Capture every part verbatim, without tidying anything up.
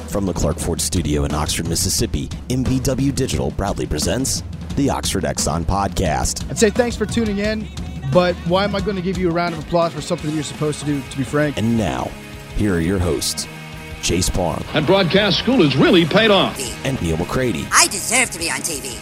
From the Clark Ford Studio in Oxford, Mississippi, M B W Digital proudly presents the Oxford Exxon Podcast. I'd say thanks for tuning in, but why am I going to give you a round of applause for something that you're supposed to do, to be frank? And now, here are your hosts, Chase Parham. And broadcast school has really paid off. And Neil McCready. I deserve to be on T V.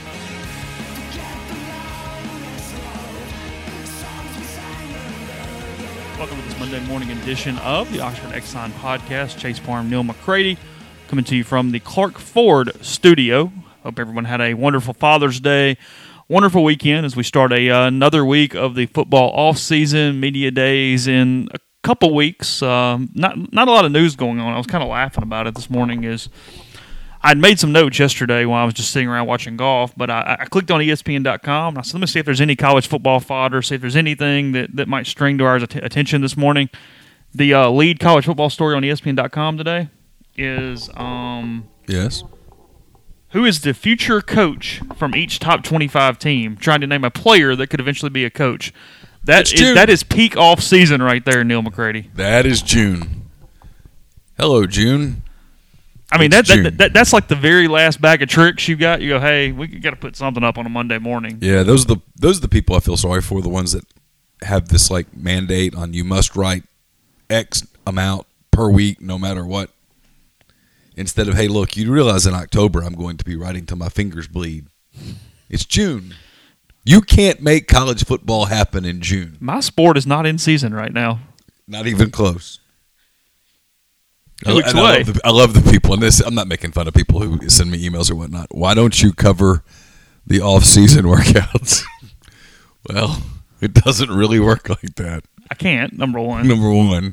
Welcome to this Monday morning edition of the Oxford Exxon Podcast. Chase Parham, Neil McCready, coming to you from the Clark Ford Studio. Hope everyone had a wonderful Father's Day, wonderful weekend as we start a, uh, another week of the football off-season, media days in a couple weeks. Um, not not a lot of news going on. I was kind of laughing about it this morning. Is I'd made some notes yesterday while I was just sitting around watching golf, but I, I clicked on E S P N dot com, and I said, let me see if there's any college football fodder, see if there's anything that, that might string to our att- attention this morning. The uh, lead college football story on E S P N dot com today is um, yes. Who is the future coach from each top twenty-five team, trying to name a player that could eventually be a coach. That is, that is peak off-season right there, Neil McCready. That is June. Hello, June. I mean, that, that, that that's like the very last bag of tricks you got. You go, hey, we got to put something up on a Monday morning. Yeah, those are the those are the people I feel sorry for. The ones that have this like mandate on you must write X amount per week, no matter what. Instead of, hey, look, you realize in October I'm going to be writing till my fingers bleed. It's June. You can't make college football happen in June. My sport is not in season right now. Not even close. Two weeks I, away. I love, the, I love the people, and this I'm not making fun of people who send me emails or whatnot. Why don't you cover the off-season workouts? Well, it doesn't really work like that. I can't, number one. Number one.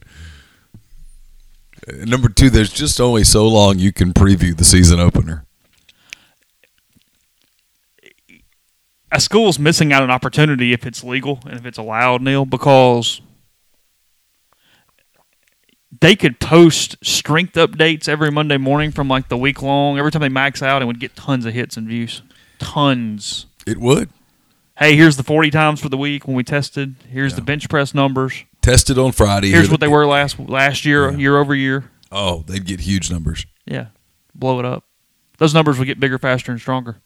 Uh, number two, there's just only so long you can preview the season opener. A school's missing out an opportunity if it's legal and if it's allowed, Neil, because they could post strength updates every Monday morning from like the week long. Every time they max out, and would get tons of hits and views. Tons. It would. Hey, here's the forty times for the week when we tested. Here's Yeah. the bench press numbers. Tested on Friday. Here's what they were last last year, Yeah. year over year. Oh, they'd get huge numbers. Yeah. Blow it up. Those numbers would get bigger, faster, and stronger.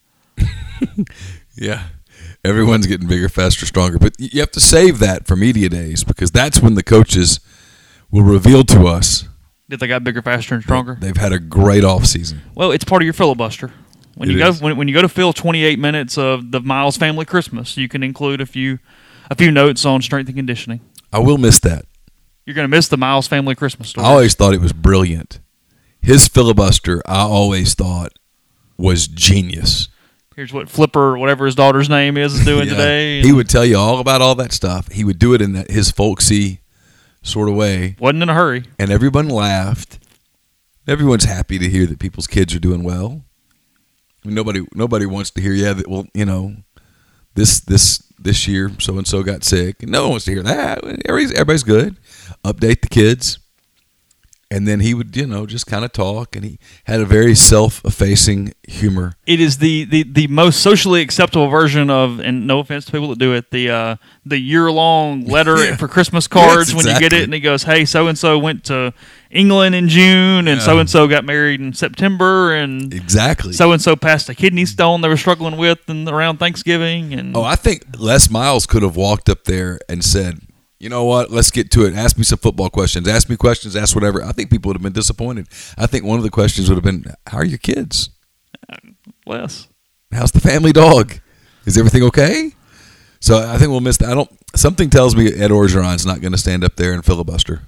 Yeah. Everyone's getting bigger, faster, stronger. But you have to save that for media days because that's when the coaches will reveal to us That they got bigger, faster, and stronger. they've had a great offseason. Well, it's part of your filibuster. When It you go is. when, when you go to fill twenty-eight minutes of the Miles Family Christmas, you can include a few a few notes on strength and conditioning. I will miss that. You're going to miss the Miles Family Christmas story. I always thought it was brilliant. His filibuster, I always thought, was genius. Here's what Flipper, whatever his daughter's name is, is doing Yeah. today. He would tell you all about all that stuff. He would do it in that, his folksy sort of way. Wasn't in a hurry. And everyone laughed. Everyone's happy to hear that people's kids are doing well. I mean, nobody nobody wants to hear, yeah, that, well, you know, this this this year so-and-so got sick. No one wants to hear that. Everybody's, everybody's good. Update the kids. And then he would, you know, just kind of talk, and he had a very self-effacing humor. It is the, the, the most socially acceptable version of, and no offense to people that do it, the uh, the year-long letter Yeah. for Christmas cards Yes, when you get exactly. it, and he goes, hey, so-and-so went to England in June, and Yeah. so-and-so got married in September, and Exactly. so-and-so passed a kidney stone they were struggling with and around Thanksgiving. And Oh, I think Les Miles could have walked up there and said, you know what, let's get to it. Ask me some football questions. Ask me questions. Ask whatever. I think people would have been disappointed. I think one of the questions would have been, how are your kids? Les. How's the family dog? Is everything okay? So I think we'll miss that. I don't. Something tells me Ed Orgeron's not going to stand up there and filibuster.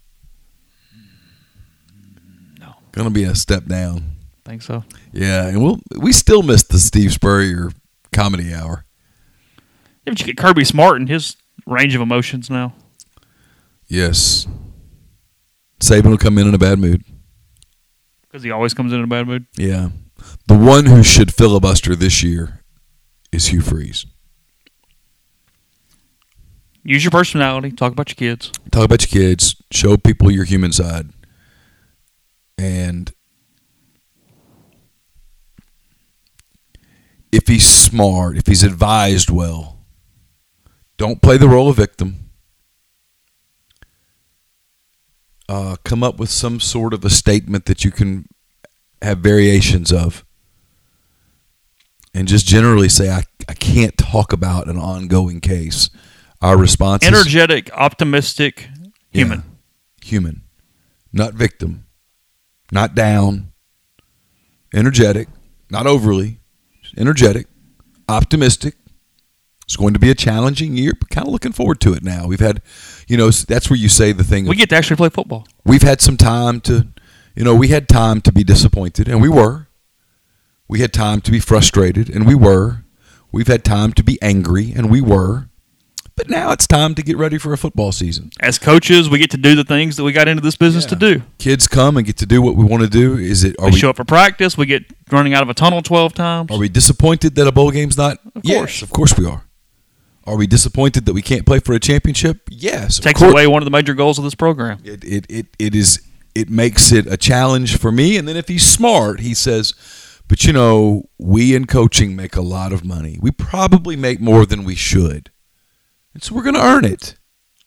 No. Going to be a step down. Think so. Yeah, and we'll we still miss the Steve Spurrier comedy hour. Yeah, but you get Kirby Smart and his range of emotions now. Yes. Saban will come in in a bad mood. Because he always comes in in a bad mood. Yeah. The one who should filibuster this year is Hugh Freeze. Use your personality. Talk about your kids. Talk about your kids. Show people your human side. And if he's smart, if he's advised well, don't play the role of victim. Uh, come up with some sort of a statement that you can have variations of, and just generally say, I, I can't talk about an ongoing case. Our response is energetic, optimistic, human. Yeah, human. Not victim. Not down. Energetic. Not overly. Energetic. Optimistic. It's going to be a challenging year, but kind of looking forward to it now. We've had, you know, that's where you say the thing. We of, get to actually play football. We've had some time to, you know, we had time to be disappointed, and we were. We had time to be frustrated, and we were. We've had time to be angry, and we were. But now it's time to get ready for a football season. As coaches, we get to do the things that we got into this business Yeah. to do. Kids come and get to do what we want to do. Is it? Are we, we show up for practice. We get running out of a tunnel twelve times. Are we disappointed that a bowl game's not? Of Yes, course. of course we are. Are we disappointed that we can't play for a championship? Yes, of Takes course. away one of the major goals of this program. It, it it it is. It makes it a challenge for me. And then if he's smart, he says, "But you know, we in coaching make a lot of money. We probably make more than we should, and so we're going to earn it.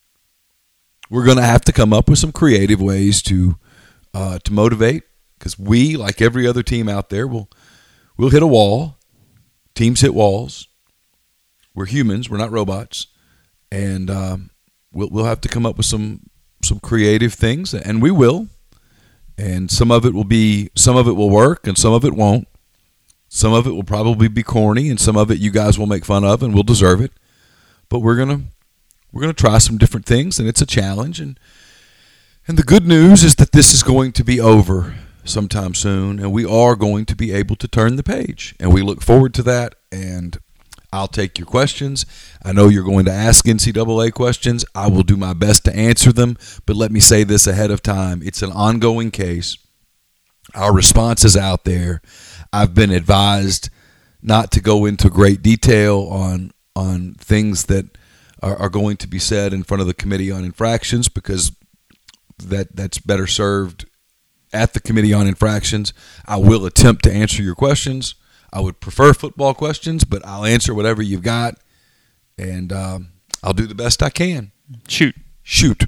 We're going to have to come up with some creative ways to uh, to motivate, because we, like every other team out there, will will hit a wall. Teams hit walls. We're humans. We're not robots, and um, we'll we'll have to come up with some some creative things, and we will. And some of it will be, some of it will work, and some of it won't. Some of it will probably be corny, and some of it you guys will make fun of, and we'll deserve it. But we're gonna we're gonna try some different things, and it's a challenge. And and the good news is that this is going to be over sometime soon, and we are going to be able to turn the page, and we look forward to that. And I'll take your questions. I know you're going to ask N C double A questions. I will do my best to answer them, but let me say this ahead of time. It's an ongoing case. Our response is out there. I've been advised not to go into great detail on on things that are, are going to be said in front of the Committee on Infractions, because that that's better served at the Committee on Infractions. I will attempt to answer your questions. I would prefer football questions, but I'll answer whatever you've got, and um, I'll do the best I can. Shoot. Shoot.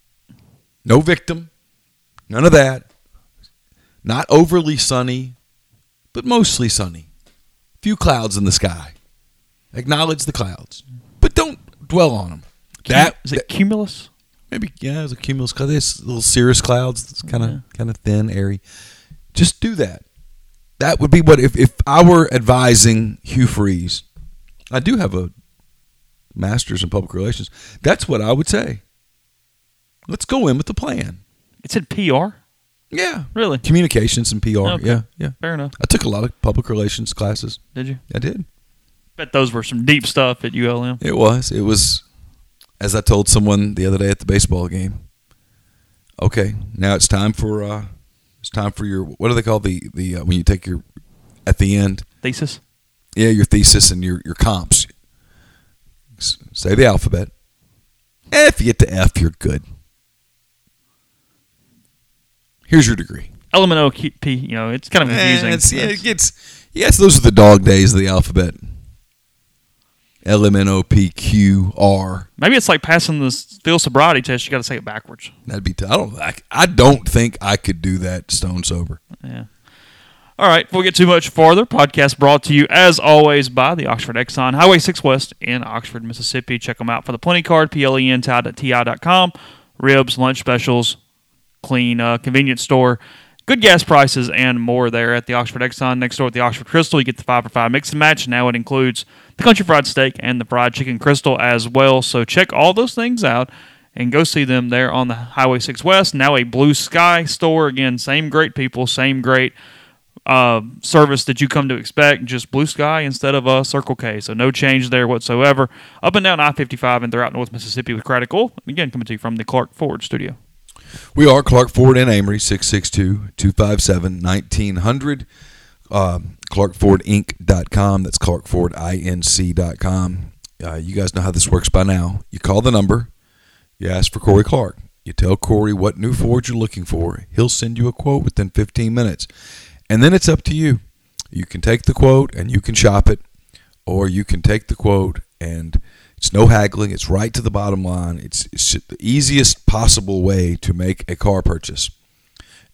No victim. None of that. Not overly sunny, but mostly sunny. Few clouds in the sky. Acknowledge the clouds, but don't dwell on them. That Is it that- cumulus? maybe yeah, it's a cumulus cloud. There's little cirrus clouds. It's kind of Yeah. kind of thin, airy. Just do that. That would be what if, if I were advising Hugh Freeze. I do have a master's in public relations. That's what I would say. Let's go in with the plan. It said P R? Yeah. Really? Communications and P R. Okay. Yeah, yeah. Fair enough. I took a lot of public relations classes. Did you? I did. Bet those were some deep stuff at U L M. It was. It was, as I told someone the other day at the baseball game. Okay, now it's time for uh, it's time for your, what do they call the the uh, when you take your at the end? Thesis? Yeah, your thesis and your your comps. S- Say the alphabet. If you get to F, you're good. Here's your degree. L M N O P, you know, it's kind of confusing. Eh, it's, yeah, It's- it gets. Yes, those are the dog days of the alphabet. L M N O P Q R. Maybe it's like passing the field sobriety test. You got to say it backwards. That'd be. T- I don't. I, I don't think I could do that stone sober. Yeah. All right. Before we get too much farther, podcast brought to you, as always, by the Oxford Exxon, Highway six West in Oxford, Mississippi. Check them out for the Plenty Card, P L E N T I dot com. Ribs, lunch specials, clean uh, convenience store. Good gas prices and more there at the Oxford Exxon. Next door at the Oxford Crystal, you get the five for five mix and match. Now it includes the country fried steak and the fried chicken Crystal as well. So check all those things out and go see them there on the Highway six West. Now a Blue Sky store. Again, same great people, same great uh, service that you come to expect. Just Blue Sky instead of uh, Circle K. So no change there whatsoever. Up and down I fifty-five and throughout North Mississippi with Craddock Oil. Again, coming to you from the Clark Ford studio. We are Clark Ford and Amory, six six two, two five seven, one nine hundred. Um, clark ford inc dot com. That's clark ford inc dot com. Uh, you guys know how this works by now. You call the number. You ask for Corey Clark. You tell Corey what new Ford you're looking for. He'll send you a quote within fifteen minutes. And then it's up to you. You can take the quote and you can shop it, or you can take the quote and it's no haggling. It's right to the bottom line. It's, it's the easiest possible way to make a car purchase.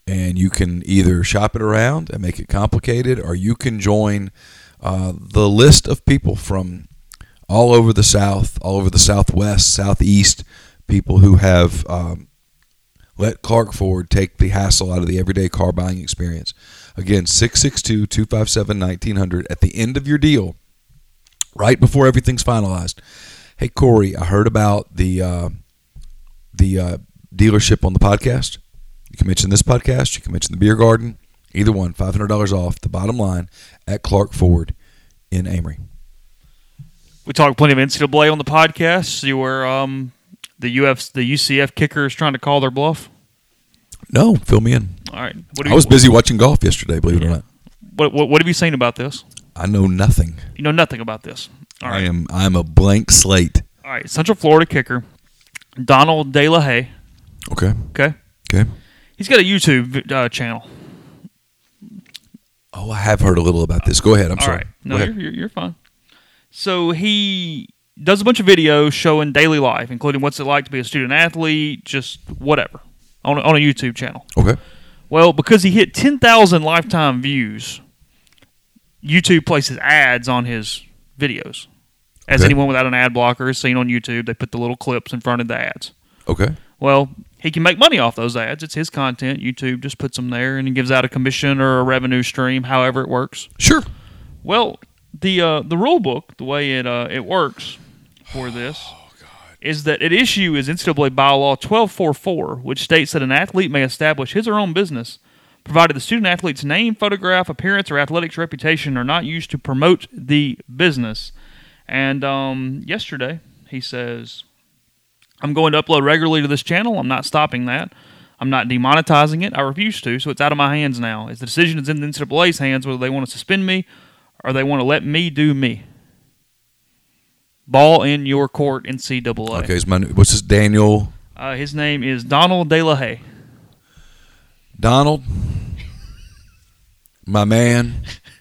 And you can either shop it around and make it complicated, or you can join uh, the list of people from all over the South, all over the Southwest, Southeast, people who have um, let Clark Ford take the hassle out of the everyday car buying experience. Again, six six two, two five seven, one nine zero zero at the end of your deal, right before everything's finalized. Hey, Corey, I heard about the uh, the uh, dealership on the podcast. You can mention this podcast. You can mention the beer garden. Either one, five hundred dollars off the bottom line at Clark Ford in Amory. We talked plenty of N C double A on the podcast. See where um, the U F, the U C F kicker is trying to call their bluff? No, fill me in. All right. What I you, was busy watching golf yesterday, believe it or not. What, what What have you seen about this? I know nothing. You know nothing about this. All right. I am I am a blank slate. All right. Central Florida kicker Donald De La Haye. Okay. Okay. Okay. He's got a YouTube uh, channel. Oh, I have heard a little about this. Go ahead. I'm All sorry. right. No, Go you're, ahead. you're you're fine. So he does a bunch of videos showing daily life, including what's it like to be a student athlete, just whatever, on a, on a YouTube channel. Okay. Well, because he hit ten thousand lifetime views, YouTube places ads on his videos. As Okay. anyone without an ad blocker has seen on YouTube, they put the little clips in front of the ads. Okay. Well, he can make money off those ads. It's his content. YouTube just puts them there, and he gives out a commission or a revenue stream, however it works. Sure. Well, the uh, the rule book, the way it uh, it works for this, Oh, is that at issue is N C double A bylaw twelve forty-four, which states that an athlete may establish his or her own business, provided the student athlete's name, photograph, appearance, or athletics reputation are not used to promote the business. And um, yesterday, he says, I'm going to upload regularly to this channel. I'm not stopping that. I'm not demonetizing it. I refuse to, so it's out of my hands now. As the decision is in the N C double A's hands, whether they want to suspend me or they want to let me do me. Ball in your court, N C double A. Okay. Is my, what's this, Daniel? Uh, his name is Donald De La Haye. Donald, my man,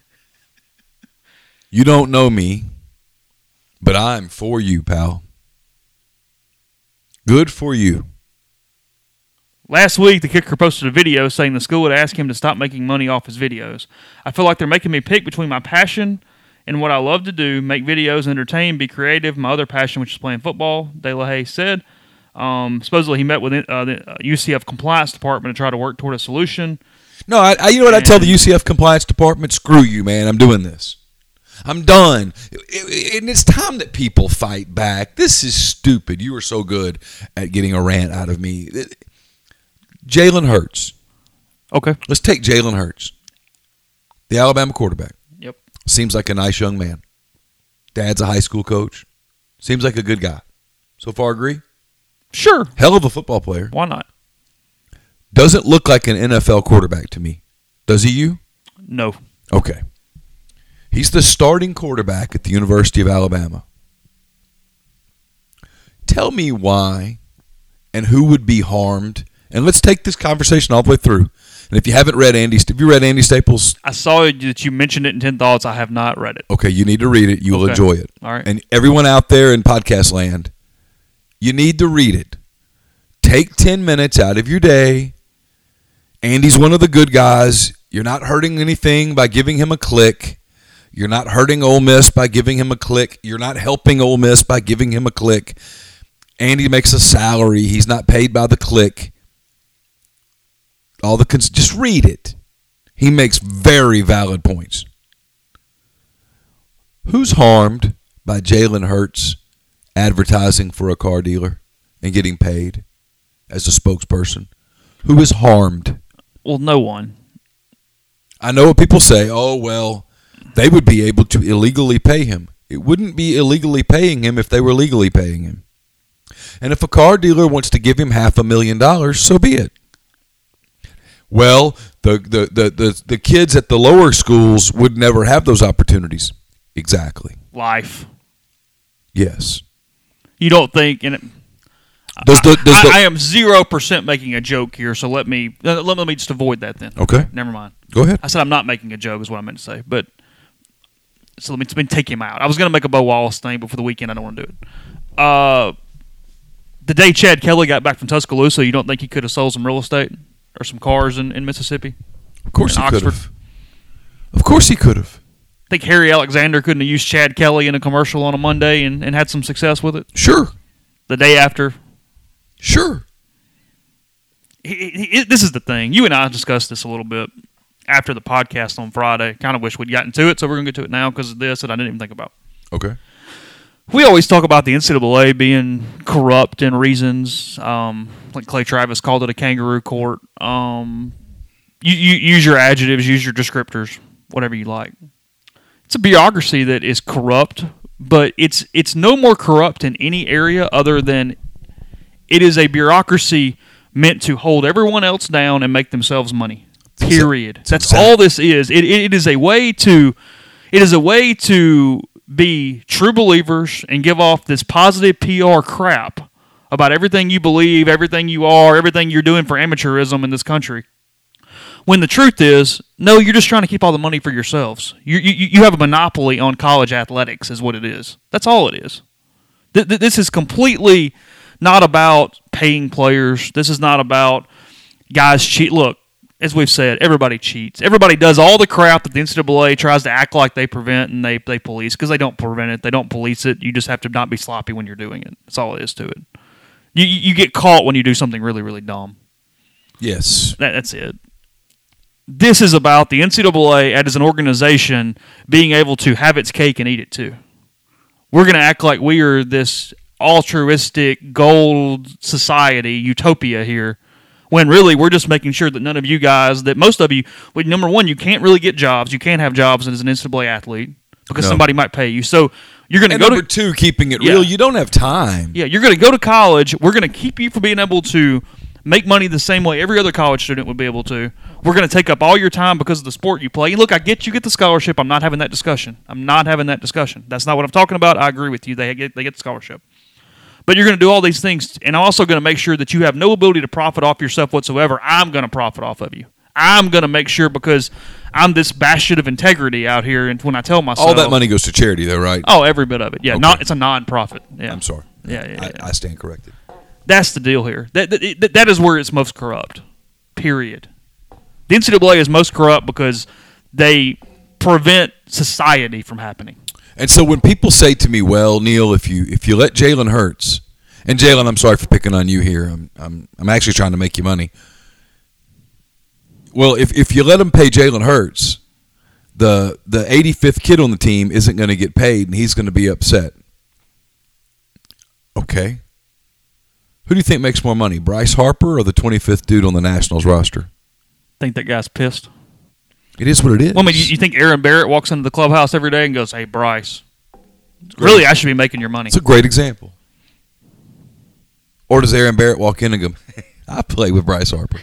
you don't know me, but I'm for you, pal. Good for you. Last week, the kicker posted a video saying the school would ask him to stop making money off his videos. I feel like they're making me pick between my passion and what I love to do, make videos, entertain, be creative, my other passion, which is playing football, De La Haye said. Um, supposedly, he met with uh, the U C F compliance department to try to work toward a solution. No, I, I you know what I tell the U C F compliance department? Screw you, man. I'm doing this. I'm done. It, it, and it's time that people fight back. This is stupid. You are so good at getting a rant out of me. Jalen Hurts. Okay. Let's take Jalen Hurts, the Alabama quarterback. Yep. Seems like a nice young man. Dad's a high school coach. Seems like a good guy. So far, agree? Sure. Hell of a football player. Why not? Doesn't look like an N F L quarterback to me. Does he you? No. Okay. He's the starting quarterback at the University of Alabama. Tell me why and who would be harmed. And let's take this conversation all the way through. And if you haven't read Andy, have you read Andy Staples? I saw that you mentioned it in ten Thoughts. I have not read it. Okay, you need to read it. You will Okay. enjoy it. All right. And everyone out there in podcast land, you need to read it. Take ten minutes out of your day. Andy's one of the good guys. You're not hurting anything by giving him a click. You're not hurting Ole Miss by giving him a click. You're not helping Ole Miss by giving him a click. Andy makes a salary. He's not paid by the click. All the cons- just read it. He makes very valid points. Who's harmed by Jalen Hurts advertising for a car dealer and getting paid as a spokesperson? Who is harmed? Well, no one. I know what people say. Oh, well, they would be able to illegally pay him. It wouldn't be illegally paying him if they were legally paying him. And if a car dealer wants to give him half a million dollars, so be it. Well, the, the, the, the, the kids at the lower schools would never have those opportunities. Exactly. Life. Yes. You don't think, and it, Does the, does I, the, I am zero percent making a joke here, so let me uh, let, let me just avoid that then. Okay. Never mind. Go ahead. I said I'm not making a joke is what I meant to say, but so let me, let me take him out. I was going to make a Bo Wallace thing, but for the weekend I don't want to do it. Uh, the day Chad Kelly got back from Tuscaloosa, you don't think he could have sold some real estate? or some cars in, in Mississippi? Of course in he could Oxford? have. Of course he could have. Think Harry Alexander couldn't have used Chad Kelly in a commercial on a Monday and, and had some success with it? Sure. The day after? Sure. He, he, this is the thing. You and I discussed this a little bit after the podcast on Friday. Kind of wish we'd gotten to it, so we're going to get to it now because of this that I didn't even think about. Okay. We always talk about the N C double A being corrupt in reasons. Um, like Clay Travis called it a kangaroo court. Um, you, you use your adjectives, use your descriptors, whatever you like. It's a bureaucracy that is corrupt, but it's it's no more corrupt in any area other than it is a bureaucracy meant to hold everyone else down and make themselves money. Period. That's all this is. It, it is a way to it is a way to be true believers and give off this positive P R crap about everything you believe, everything you are, everything you're doing for amateurism in this country. When the truth is, no, you're just trying to keep all the money for yourselves. You you, you have a monopoly on college athletics is what it is. That's all it is. Th- th- this is completely not about paying players. This is not about guys cheat. Look, as we've said, everybody cheats. Everybody does all the crap that the N C double A tries to act like they prevent and they, they police because they don't prevent it. They don't police it. You just have to not be sloppy when you're doing it. That's all it is to it. You you get caught when you do something really, really dumb. Yes. That, that's it. This is about the N C double A as an organization being able to have its cake and eat it too. We're going to act like we are this altruistic gold society utopia here, when really we're just making sure that none of you guys, that most of you, well, number one, you can't really get jobs. You can't have jobs as an N C double A athlete because No. somebody might pay you. So you're going to And go number to two, keeping it Yeah. real, you don't have time. yeah, you're going to go to college. We're going to keep you from being able to make money the same way every other college student would be able to. We're going to take up all your time because of the sport you play. And look, I get you get the scholarship. I'm not having that discussion. I'm not having that discussion. That's not what I'm talking about. I agree with you. They get they get the scholarship. But you're going to do all these things, and I'm also going to make sure that you have no ability to profit off yourself whatsoever. I'm going to profit off of you. I'm going to make sure because I'm this bastion of integrity out here, and when I tell myself... All that money goes to charity, though, right? Oh, every bit of it. Yeah, Okay. not, it's a non-profit. Yeah. I'm sorry. Yeah, yeah, I, yeah. I stand corrected. That's the deal here. That, that that is where it's most corrupt. Period. The N C double A is most corrupt because they prevent society from happening. And so when people say to me, "Well, Neil, if you if you let Jalen Hurts," and Jalen, I'm sorry for picking on you here. I'm I'm I'm actually trying to make you money. Well, if if you let him pay Jalen Hurts, the the eighty-fifth kid on the team isn't going to get paid, and he's going to be upset. Okay. Who do you think makes more money, Bryce Harper or the twenty-fifth dude on the Nationals roster? Think that guy's pissed? It is what it is. Well, I mean, you, you think Aaron Barrett walks into the clubhouse every day and goes, "Hey, Bryce, really, I should be making your money." It's a great example. Or does Aaron Barrett walk in and go, "I play with Bryce Harper"?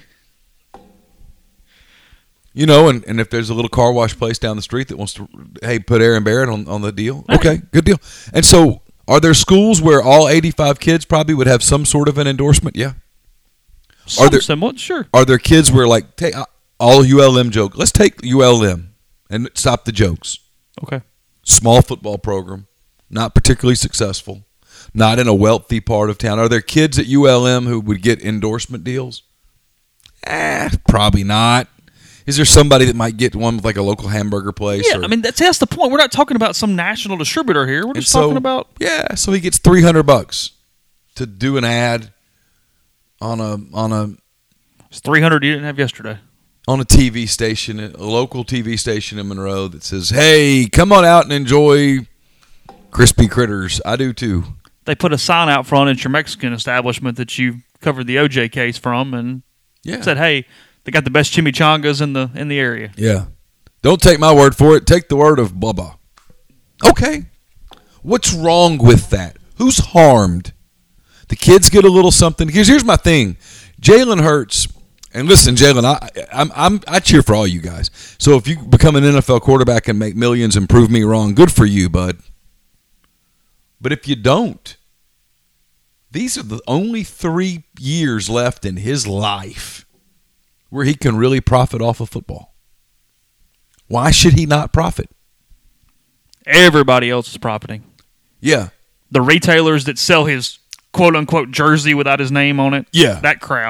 You know, and, and if there's a little car wash place down the street that wants to, hey, put Aaron Barrett on, on the deal, okay, good deal. And so, are there schools where all eighty-five kids probably would have some sort of an endorsement? Yeah. Some Are there somewhat, sure. Are there kids where like take all U L M joke? Let's take U L M and stop the jokes. Okay. Small football program, not particularly successful, not in a wealthy part of town. Are there kids at U L M who would get endorsement deals? Eh, probably not. Is there somebody that might get one with like a local hamburger place? Yeah, or, I mean that's that's the point. We're not talking about some national distributor here. We're and just so, talking about yeah. So he gets three hundred bucks to do an ad on a on a it's three hundred you didn't have yesterday. on a T V station, a local T V station in Monroe that says, "Hey, come on out and enjoy crispy critters." I do too. They put a sign out front at your Mexican establishment that you covered the O J case from, and Yeah. said, "Hey, they got the best chimichangas in the in the area." Yeah. Don't take my word for it. Take the word of blah blah. Okay. What's wrong with that? Who's harmed? The kids get a little something. Here's here's my thing. Jalen Hurts, and listen, Jalen, I I'm, I'm I cheer for all you guys. So if you become an N F L quarterback and make millions and prove me wrong, good for you, bud. But if you don't, these are the only three years left in his life where he can really profit off of football. Why should he not profit? Everybody else is profiting. Yeah. The retailers that sell his quote-unquote jersey without his name on it. Yeah. That crap.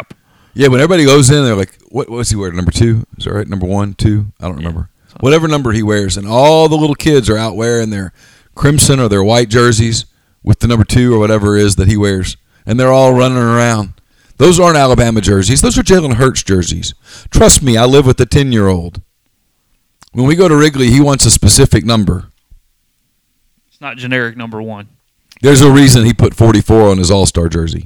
Yeah, when everybody goes in, they're like, what, what's he wearing? Number two? Is that right? Number one, two? I don't remember. Yeah, whatever number he wears. And all the little kids are out wearing their crimson or their white jerseys with the number two or whatever it is that he wears. And they're all running around. Those aren't Alabama jerseys. Those are Jalen Hurts jerseys. Trust me, I live with a ten-year-old. When we go to Wrigley, he wants a specific number. It's not generic number one. There's a reason he put forty-four on his All-Star jersey.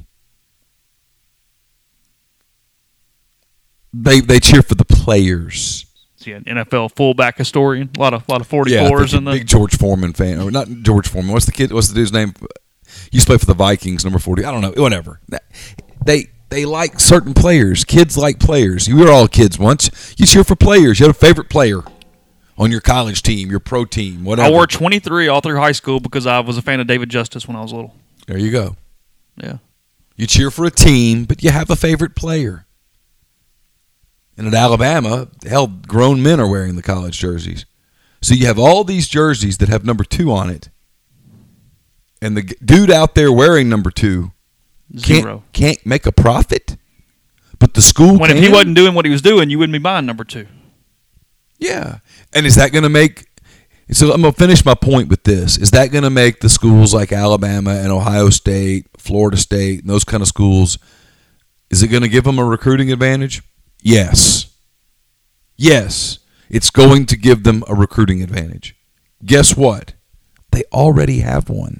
They they cheer for the players. See, an N F L fullback historian. A lot of lot of forty-fours yeah, in the big George Foreman fan. Or not George Foreman. What's the kid? What's the dude's name? He used to play for the Vikings, number forty. I don't know. Whatever. They they like certain players. Kids like players. You were all kids once. You cheer for players. You had a favorite player on your college team, your pro team, whatever. I wore twenty-three all through high school because I was a fan of David Justice when I was little. There you go. Yeah. You cheer for a team, but you have a favorite player. And at Alabama, hell, grown men are wearing the college jerseys. So you have all these jerseys that have number two on it. And the dude out there wearing number two Zero. Can't, can't make a profit, but the school When can. if he wasn't doing what he was doing, you wouldn't be buying number two. Yeah. And is that going to make – so I'm going to finish my point with this. Is that going to make the schools like Alabama and Ohio State, Florida State, and those kind of schools, is it going to give them a recruiting advantage? Yes. Yes. It's going to give them a recruiting advantage. Guess what? They already have one.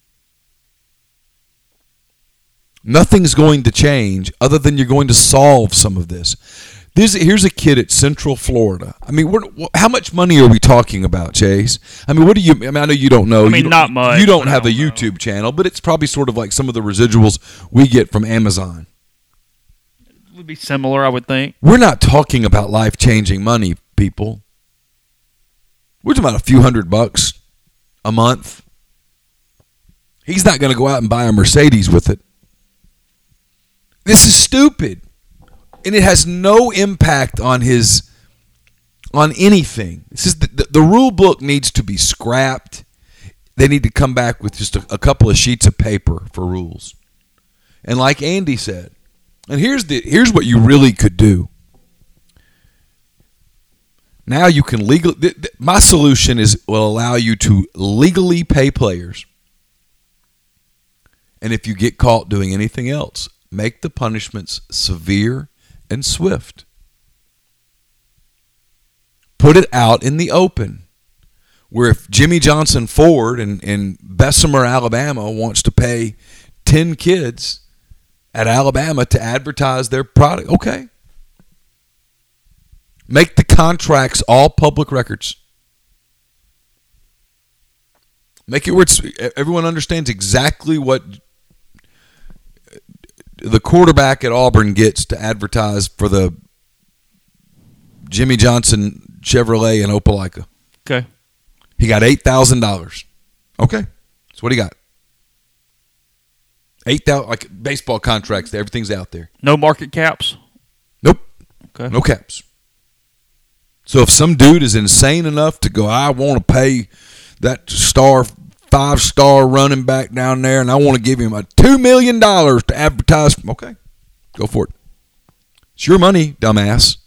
Nothing's going to change other than you're going to solve some of this. This here's a kid at Central Florida. I mean, we're, how much money are we talking about, Chase? I mean, what do you? I mean, I know you don't know. I mean, you not much. You don't have don't a YouTube know. channel, but it's probably sort of like some of the residuals we get from Amazon. It would be similar, I would think. We're not talking about life-changing money, people. We're talking about a few hundred bucks a month. He's not going to go out and buy a Mercedes with it. This is stupid. And it has no impact on his, on anything. This is the, the, the rule book needs to be scrapped. They need to come back with just a, a couple of sheets of paper for rules. And like Andy said, and here's the here's what you really could do. Now you can legally. Th- th- my solution is will allow you to legally pay players. And if you get caught doing anything else, make the punishments severe and swift. Put it out in the open. Where if Jimmy Johnson Ford in, in Bessemer, Alabama wants to pay ten kids at Alabama to advertise their product, okay. Make the contracts all public records. Make it where it's, everyone understands exactly what the quarterback at Auburn gets to advertise for the Jimmy Johnson Chevrolet in Opelika. Okay. He got eight thousand dollars. Okay. That's what he got. eight thousand dollars, like baseball contracts, everything's out there. No market caps? Nope. Okay. No caps. So if some dude is insane enough to go, I want to pay that star five-star running back down there, and I want to give him a two million dollars to advertise. Okay, go for it. It's your money, dumbass.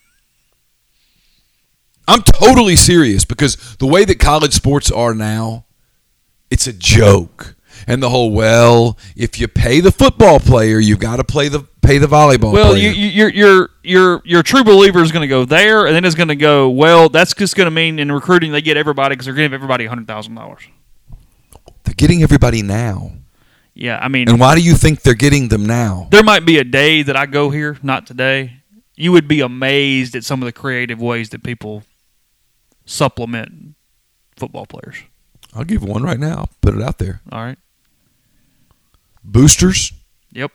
I'm totally serious because the way that college sports are now, it's a joke. And the whole, well, if you pay the football player, you've got to play the pay the volleyball well, player. Well, you, your your your your true believer is going to go there, and then it's going to go, well, that's just going to mean in recruiting they get everybody because they're going to give everybody one hundred thousand dollars. They're getting everybody now. Yeah, I mean. And why do you think they're getting them now? There might be a day that I go here, not today. You would be amazed at some of the creative ways that people supplement football players. I'll give one right now. Put it out there. All right. Boosters. Yep.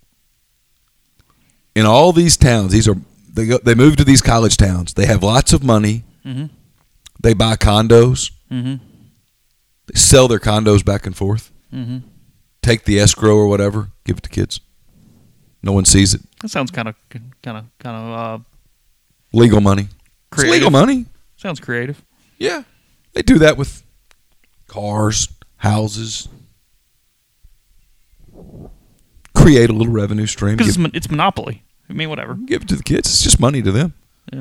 In all these towns, these are they go, they move to these college towns. They have lots of money. Mm-hmm. They buy condos. Mm-hmm. They sell their condos back and forth. Mm-hmm. Take the escrow or whatever, give it to kids. No one sees it. That sounds kind of, kind of, kind of uh, legal money. Creative. It's legal money. Sounds creative. Yeah, they do that with cars, houses. Create a little revenue stream. Because it's, it's monopoly. I mean, whatever. Give it to the kids. It's just money to them. Yeah.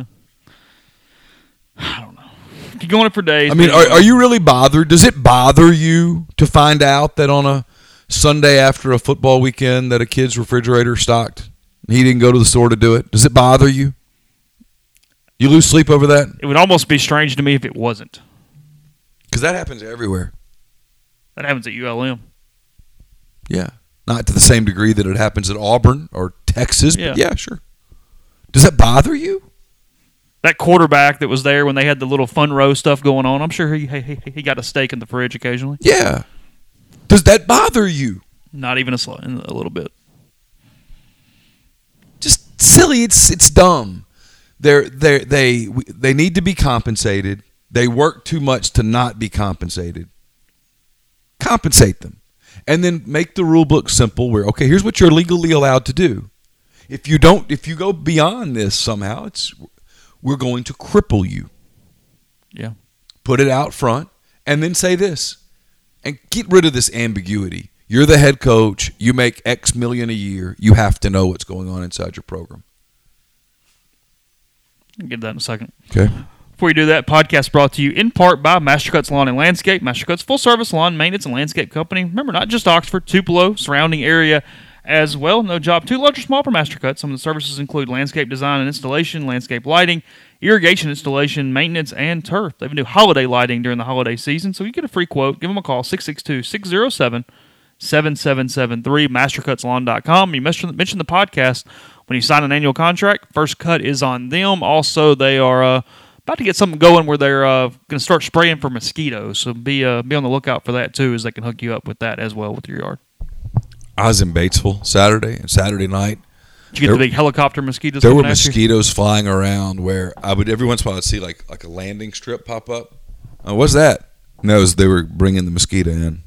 I don't know. Keep going for days. I mean, are, are you really bothered? Does it bother you to find out that on a Sunday after a football weekend that a kid's refrigerator stocked and he didn't go to the store to do it? Does it bother you? You lose sleep over that? It would almost be strange to me if it wasn't. Because that happens everywhere. That happens at U L M. Yeah. Not to the same degree that it happens at Auburn or Texas, Yeah. but yeah, sure. Does that bother you? That quarterback that was there when they had the little fun row stuff going on, I'm sure he he, he got a steak in the fridge occasionally. Yeah. Does that bother you? Not even a, sl- a little bit. Just silly. It's it's dumb. They're they they they need to be compensated. They work too much to not be compensated. Compensate them, and then make the rule book simple. Where okay, here's what you're legally allowed to do. If you don't, if you go beyond this somehow, it's we're going to cripple you. Yeah. Put it out front, and then say this, and get rid of this ambiguity. You're the head coach. You make X million a year. You have to know what's going on inside your program. I'll get that in a second. Okay. Before you do that, podcast brought to you in part by Mastercuts Lawn and Landscape. Mastercuts full-service lawn maintenance and landscape company. Remember, not just Oxford, Tupelo, surrounding area as well. No job too large or small for Mastercuts. Some of the services include landscape design and installation, landscape lighting, irrigation installation, maintenance, and turf. They even do holiday lighting during the holiday season, so you get a free quote. Give them a call, six six two, six zero seven, seven seven seven three, mastercuts lawn dot com. You mentioned the podcast when you sign an annual contract. First cut is on them. Also, they are uh, about to get something going where they're uh, going to start spraying for mosquitoes, so be uh, be on the lookout for that too, as they can hook you up with that as well with your yard. I was in Batesville Saturday and Saturday night. Did you get there, the big helicopter mosquitoes? There were coming at you? mosquitoes flying around where I would every once in a while I'd see like like a landing strip pop up. Uh, what's that? No, it was, they were bringing the mosquito in.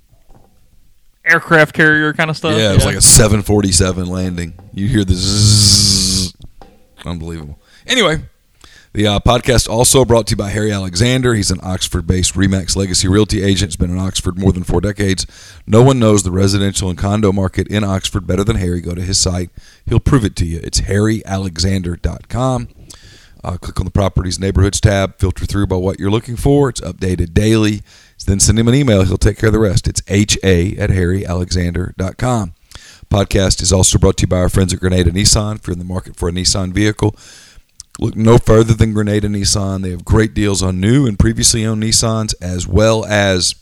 Aircraft carrier kind of stuff. Yeah, it was like a seven forty-seven landing. You hear the zzz. Unbelievable. Anyway, the uh, podcast also brought to you by Harry Alexander. He's an Oxford-based RE/MAX Legacy Realty agent. He's been in Oxford more than four decades. No one knows the residential and condo market in Oxford better than Harry. Go to his site. He'll prove it to you. It's harry alexander dot com. Uh, click on the Properties Neighborhoods tab. Filter through by what you're looking for. It's updated daily. Then send him an email. He'll take care of the rest. It's H A at harry alexander dot com. Podcast is also brought to you by our friends at Grenada Nissan. If you're in the market for a Nissan vehicle, look no further than Grenada Nissan. They have great deals on new and previously owned Nissans, as well as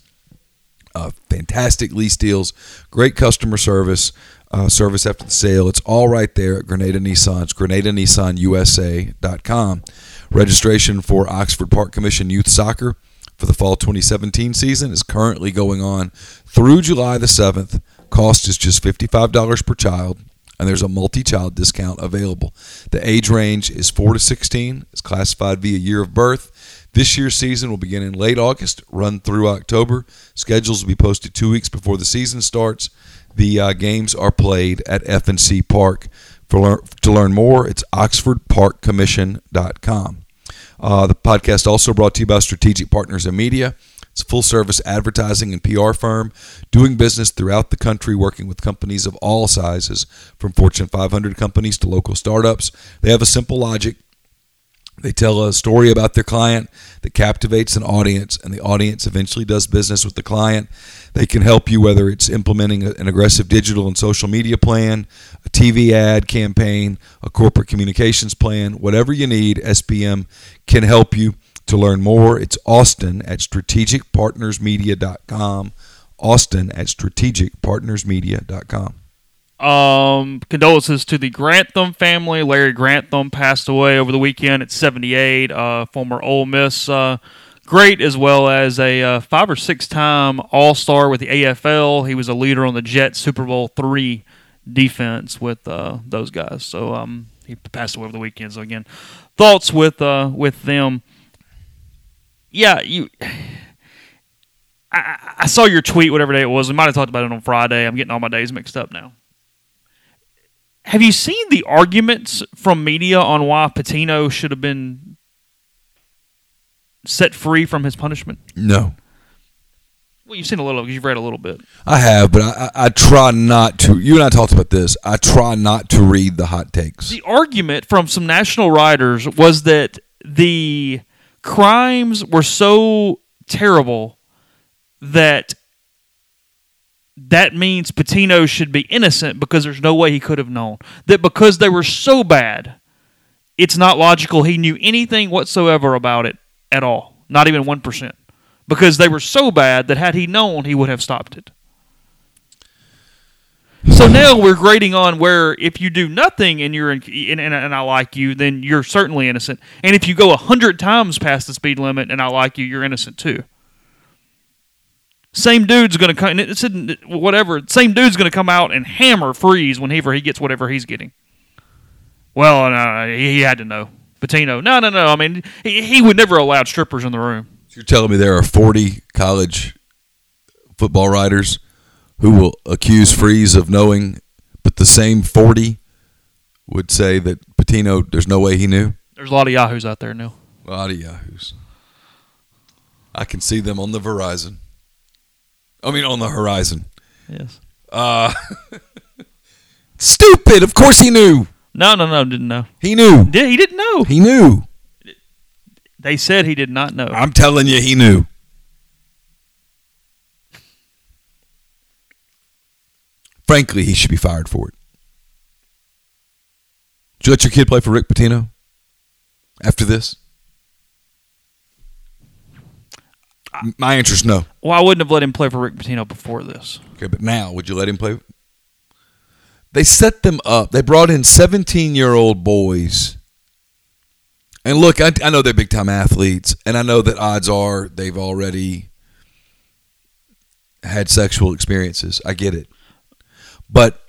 uh, fantastic lease deals, great customer service, uh, service after the sale. It's all right there at Grenada Nissan. It's grenada nissan u s a dot com. Registration for Oxford Park Commission Youth Soccer for the fall twenty seventeen season is currently going on through July the seventh. Cost is just fifty-five dollars per child, and there's a multi-child discount available. The age range is four to sixteen. It's classified via year of birth. This year's season will begin in late August, run through October. Schedules will be posted two weeks before the season starts. The uh, games are played at F and C Park. For lear- to learn more, it's oxford park commission dot com. Uh, the podcast also brought to you by Strategic Partners and Media. It's a full-service advertising and P R firm doing business throughout the country, working with companies of all sizes, from Fortune five hundred companies to local startups. They have a simple logic. They tell a story about their client that captivates an audience, and the audience eventually does business with the client. They can help you whether it's implementing an aggressive digital and social media plan, a T V ad campaign, a corporate communications plan, whatever you need, S P M can help you. To learn more, it's Austin at strategic partners media dot com. Austin at strategic partners media dot com. Um, condolences to the Grantham family. Larry Grantham passed away over the weekend at seventy-eight. Uh, former Ole Miss uh, great, as well as a uh, five or six time All-Star with the A F L. He was a leader on the Jets Super Bowl three defense with uh, those guys. So um, he passed away over the weekend. So again, thoughts with uh, with them. Yeah, you. I, I saw your tweet, whatever day it was. We might have talked about it on Friday. I'm getting all my days mixed up now. Have you seen the arguments from media on why Patino should have been set free from his punishment? No. Well, you've seen a little. You've read a little bit. I have, but I, I, I try not to. You and I talked about this. I try not to read the hot takes. The argument from some national writers was that the crimes were so terrible that that means Pitino should be innocent because there's no way he could have known. That because they were so bad, it's not logical he knew anything whatsoever about it at all. Not even one percent. Because they were so bad that had he known, he would have stopped it. So now we're grading on where if you do nothing and you're in, and, and, and I like you, then you're certainly innocent. And if you go a hundred times past the speed limit and I like you, you're innocent too. Same dude's going to come. It's whatever. Same dude's going to come out and hammer Freeze whenever he gets whatever he's getting. Well, no, he, he had to know. Pitino, no, no, no. I mean, he, he would never allow strippers in the room. You're telling me there are forty college football writers who will accuse Freeze of knowing, but the same forty would say that Pitino, there's no way he knew? There's a lot of yahoos out there, Neil. A lot of yahoos. I can see them on the Verizon. I mean, on the horizon. Yes. Uh, stupid. Of course he knew. No, no, no, didn't know. He knew. Did, he didn't know. He knew. They said he did not know. I'm telling you, he knew. Frankly, he should be fired for it. Did you let your kid play for Rick Pitino after this? My answer is no. Well, I wouldn't have let him play for Rick Pitino before this. Okay, but now, would you let him play? They set them up. They brought in seventeen-year-old boys. And look, I, I know they're big-time athletes, and I know that odds are they've already had sexual experiences. I get it. But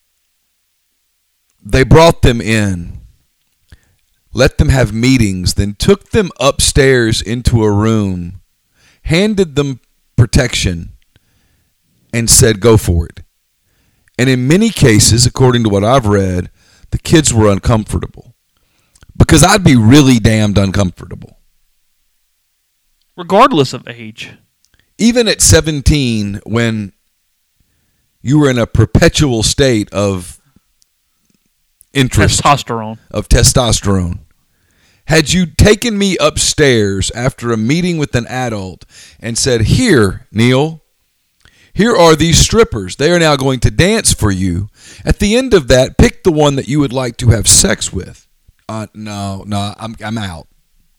they brought them in, let them have meetings, then took them upstairs into a room, handed them protection, and said, go for it. And in many cases, according to what I've read, the kids were uncomfortable. Because I'd be really damned uncomfortable. Regardless of age. Even at seventeen, when you were in a perpetual state of interest. Testosterone. Of testosterone. Had you taken me upstairs after a meeting with an adult and said, here, Neil, here are these strippers. They are now going to dance for you. At the end of that, pick the one that you would like to have sex with. Uh, no, no, I'm I'm out.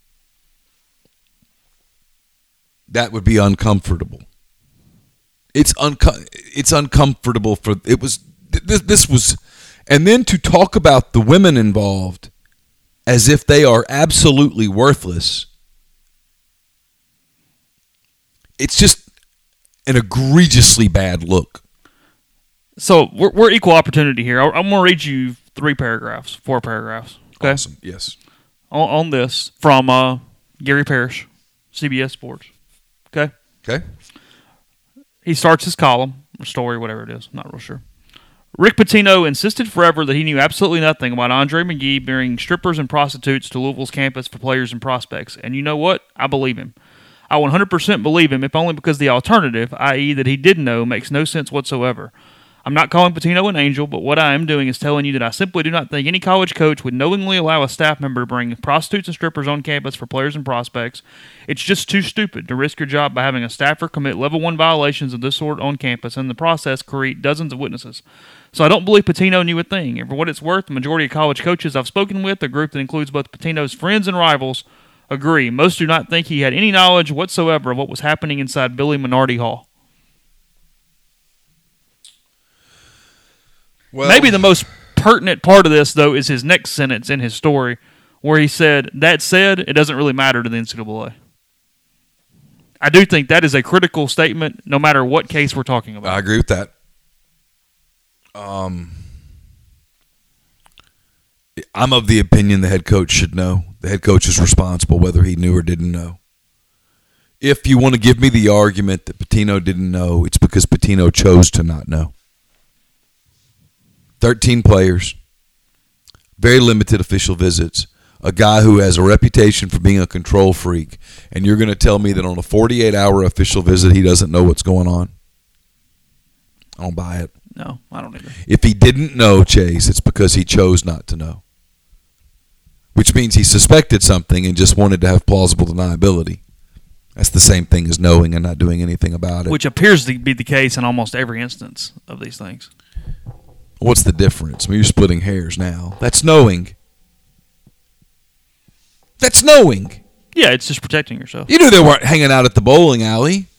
That would be uncomfortable. It's unco- It's uncomfortable for it was this this was, and then to talk about the women involved as if they are absolutely worthless. It's just an egregiously bad look. So we're, we're equal opportunity here. I'm going to read you three paragraphs, four paragraphs. Okay. Awesome. Yes. On, on this from uh, Gary Parrish, C B S Sports. Okay. Okay. He starts his column or story, whatever it is. I'm not real sure. Rick Pitino insisted forever that he knew absolutely nothing about Andre McGee bringing strippers and prostitutes to Louisville's campus for players and prospects. And you know what? I believe him. I one hundred percent believe him, if only because the alternative, that is that he did know, makes no sense whatsoever. I'm not calling Pitino an angel, but what I am doing is telling you that I simply do not think any college coach would knowingly allow a staff member to bring prostitutes and strippers on campus for players and prospects. It's just too stupid to risk your job by having a staffer commit level one violations of this sort on campus and in the process create dozens of witnesses. So I don't believe Pitino knew a thing. And for what it's worth, the majority of college coaches I've spoken with, a group that includes both Pitino's friends and rivals, agree. Most do not think he had any knowledge whatsoever of what was happening inside Billy Minardi Hall. Well, maybe the most pertinent part of this, though, is his next sentence in his story, where he said, that said, it doesn't really matter to the N C double A. I do think that is a critical statement, no matter what case we're talking about. I agree with that. Um, I'm of the opinion the head coach should know. The head coach is responsible whether he knew or didn't know. If you want to give me the argument that Pitino didn't know, it's because Pitino chose to not know. thirteen players, very limited official visits, a guy who has a reputation for being a control freak, and you're going to tell me that on a forty-eight hour official visit he doesn't know what's going on? I don't buy it. No, I don't either. If he didn't know, Chase, it's because he chose not to know, which means he suspected something and just wanted to have plausible deniability. That's the same thing as knowing and not doing anything about it. Which appears to be the case in almost every instance of these things. What's the difference? I mean, you're splitting hairs now. That's knowing. That's knowing. Yeah, it's just protecting yourself. You knew they weren't hanging out at the bowling alley.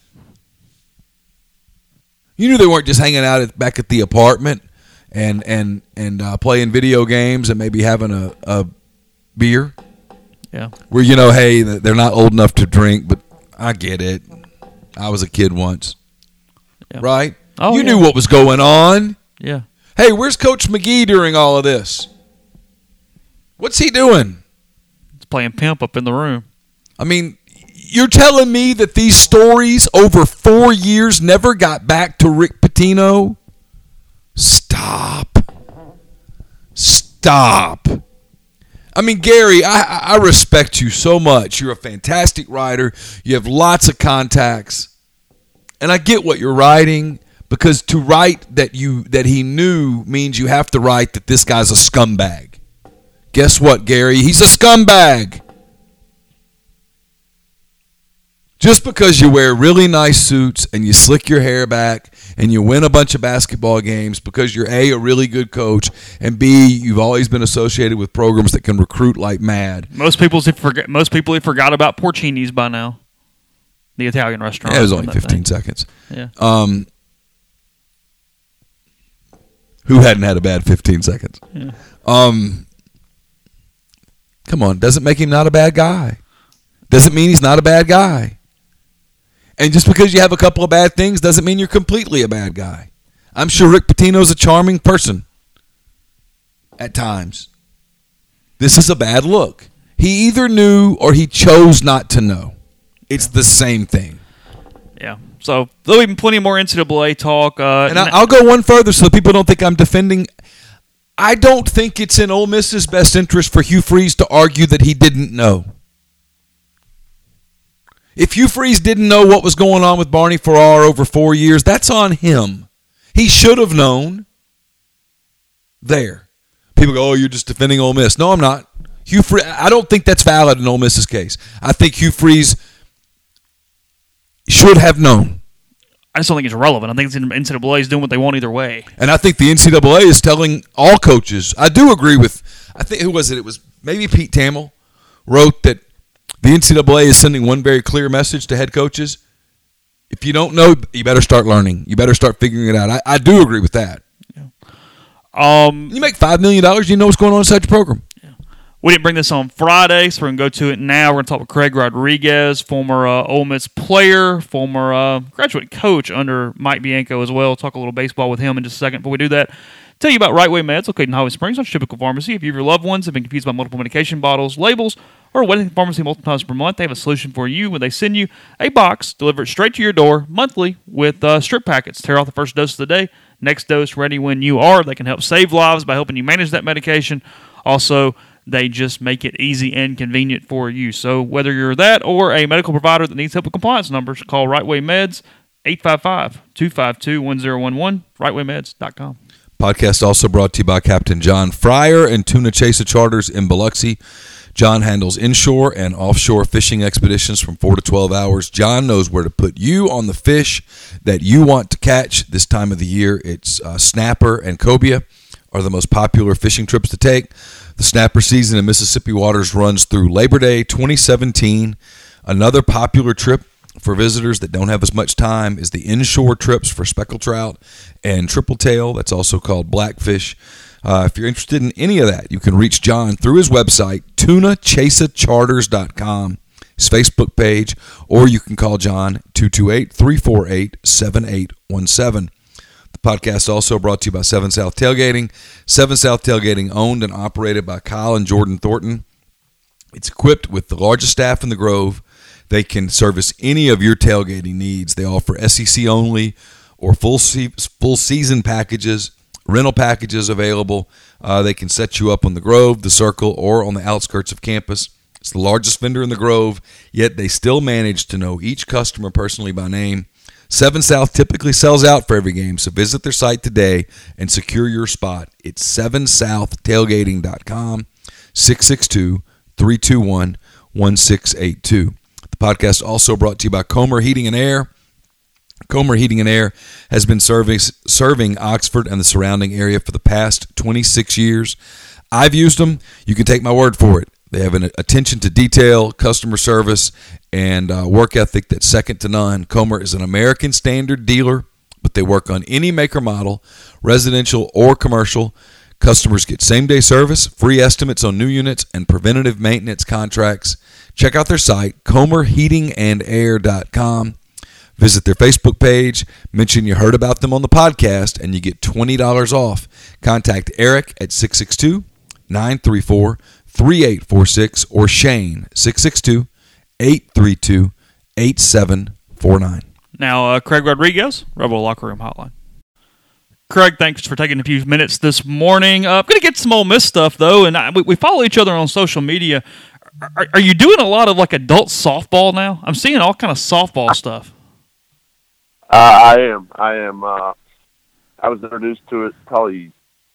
You knew they weren't just hanging out at, back at the apartment and and and uh, playing video games and maybe having a, a beer. Yeah. Where, you know, hey, they're not old enough to drink, but I get it. I was a kid once. Yeah. Right? Oh, you yeah. knew what was going on. Yeah. Hey, where's Coach McGee during all of this? What's he doing? He's playing pimp up in the room. I mean, you're telling me that these stories over four years never got back to Rick Pitino? Stop. Stop. I mean, Gary, I, I respect you so much. You're a fantastic writer. You have lots of contacts. And I get what you're writing, because to write that you that he knew means you have to write that this guy's a scumbag. Guess what, Gary? He's a scumbag. Just because you wear really nice suits and you slick your hair back and you win a bunch of basketball games because you're A, a really good coach, and B, you've always been associated with programs that can recruit like mad. Most people forget. Most people have forgot about Porcini's by now. The Italian restaurant. Yeah, it was only fifteen seconds. Yeah. Um, who hadn't had a bad fifteen seconds? Yeah. Um, come on, doesn't make him not a bad guy. Doesn't mean he's not a bad guy. And just because you have a couple of bad things doesn't mean you're completely a bad guy. I'm sure Rick Pitino's a charming person at times. This is a bad look. He either knew or he chose not to know. It's the same thing. Yeah. So there'll be plenty more N C double A talk. Uh, and I, I'll go one further so people don't think I'm defending. I don't think it's in Ole Miss's best interest for Hugh Freeze to argue that he didn't know. If Hugh Freeze didn't know what was going on with Barney Farrar over four years, that's on him. He should have known. There. People go, oh, you're just defending Ole Miss. No, I'm not. Hugh Freeze, I don't think that's valid in Ole Miss's case. I think Hugh Freeze should have known. I just don't think it's relevant. I think the N C double A is doing what they want either way. And I think the N C double A is telling all coaches. I do agree with, I think, who was it? It was maybe Pete Thamel wrote that the N C double A is sending one very clear message to head coaches. If you don't know, you better start learning. You better start figuring it out. I, I do agree with that. Yeah. Um, you make five million dollars, you know what's going on inside your program. Yeah. We didn't bring this on Friday, so we're going to go to it now. We're going to talk with Craig Rodriguez, former uh, Ole Miss player, former uh, graduate coach under Mike Bianco as well. Talk a little baseball with him in just a second. Before we do that, tell you about Right Way Meds located in Highway Springs on Typical Pharmacy. If you or your loved ones have been confused by multiple medication bottles, labels, or waiting at the pharmacy multiple times per month, they have a solution for you when they send you a box delivered straight to your door monthly with uh, strip packets. Tear off the first dose of the day, next dose ready when you are. They can help save lives by helping you manage that medication. Also, they just make it easy and convenient for you. So whether you're that or a medical provider that needs help with compliance numbers, call Right Way Meds, eight five five, two five two, one zero one one, right way meds dot com. Podcast also brought to you by Captain John Fryer and Tuna Chaser Charters in Biloxi. John handles inshore and offshore fishing expeditions from four to twelve hours. John knows where to put you on the fish that you want to catch this time of the year. It's uh, snapper and cobia are the most popular fishing trips to take. The snapper season in Mississippi waters runs through Labor Day twenty seventeen. Another popular trip for visitors that don't have as much time is the inshore trips for speckled trout and triple tail. That's also called blackfish. Uh, if you're interested in any of that, you can reach John through his website, tuna chaser charters dot com, his Facebook page, or you can call John two two eight, three four eight, seven eight one seven. The podcast is also brought to you by Seven South Tailgating. Seven South Tailgating, owned and operated by Kyle and Jordan Thornton. It's equipped with the largest staff in the Grove. They can service any of your tailgating needs. They offer S E C only or full se- full season packages, Rental packages available. Uh, they can set you up on the Grove, the Circle, or on the outskirts of campus. It's the largest vendor in the Grove, yet they still manage to know each customer personally by name. seven South typically sells out for every game, so visit their site today and secure your spot. It's seven south tailgating dot com, six six two, three two one, one six eight two. The podcast also brought to you by Comer Heating and Air. Comer Heating and Air has been serving, serving Oxford and the surrounding area for the past twenty-six years. I've used them. You can take my word for it. They have an attention to detail, customer service, and uh, work ethic that's second to none. Comer is an American standard dealer, but they work on any maker model, residential or commercial. Customers get same-day service, free estimates on new units, and preventative maintenance contracts. Check out their site, comer heating and air dot com. Visit their Facebook page, mention you heard about them on the podcast, and you get twenty dollars off. Contact Eric at six six two, nine three four, three eight four six or Shane, six six two, eight three two, eight seven four nine. Now, uh, Craig Rodriguez, Rebel Locker Room Hotline. Craig, thanks for taking a few minutes this morning. Uh, I'm going to get some Ole Miss stuff, though, and I, we, we follow each other on social media. Are, are you doing a lot of, like, adult softball now? I'm seeing all kind of softball stuff. Uh, I am. I am. Uh, I was introduced to it probably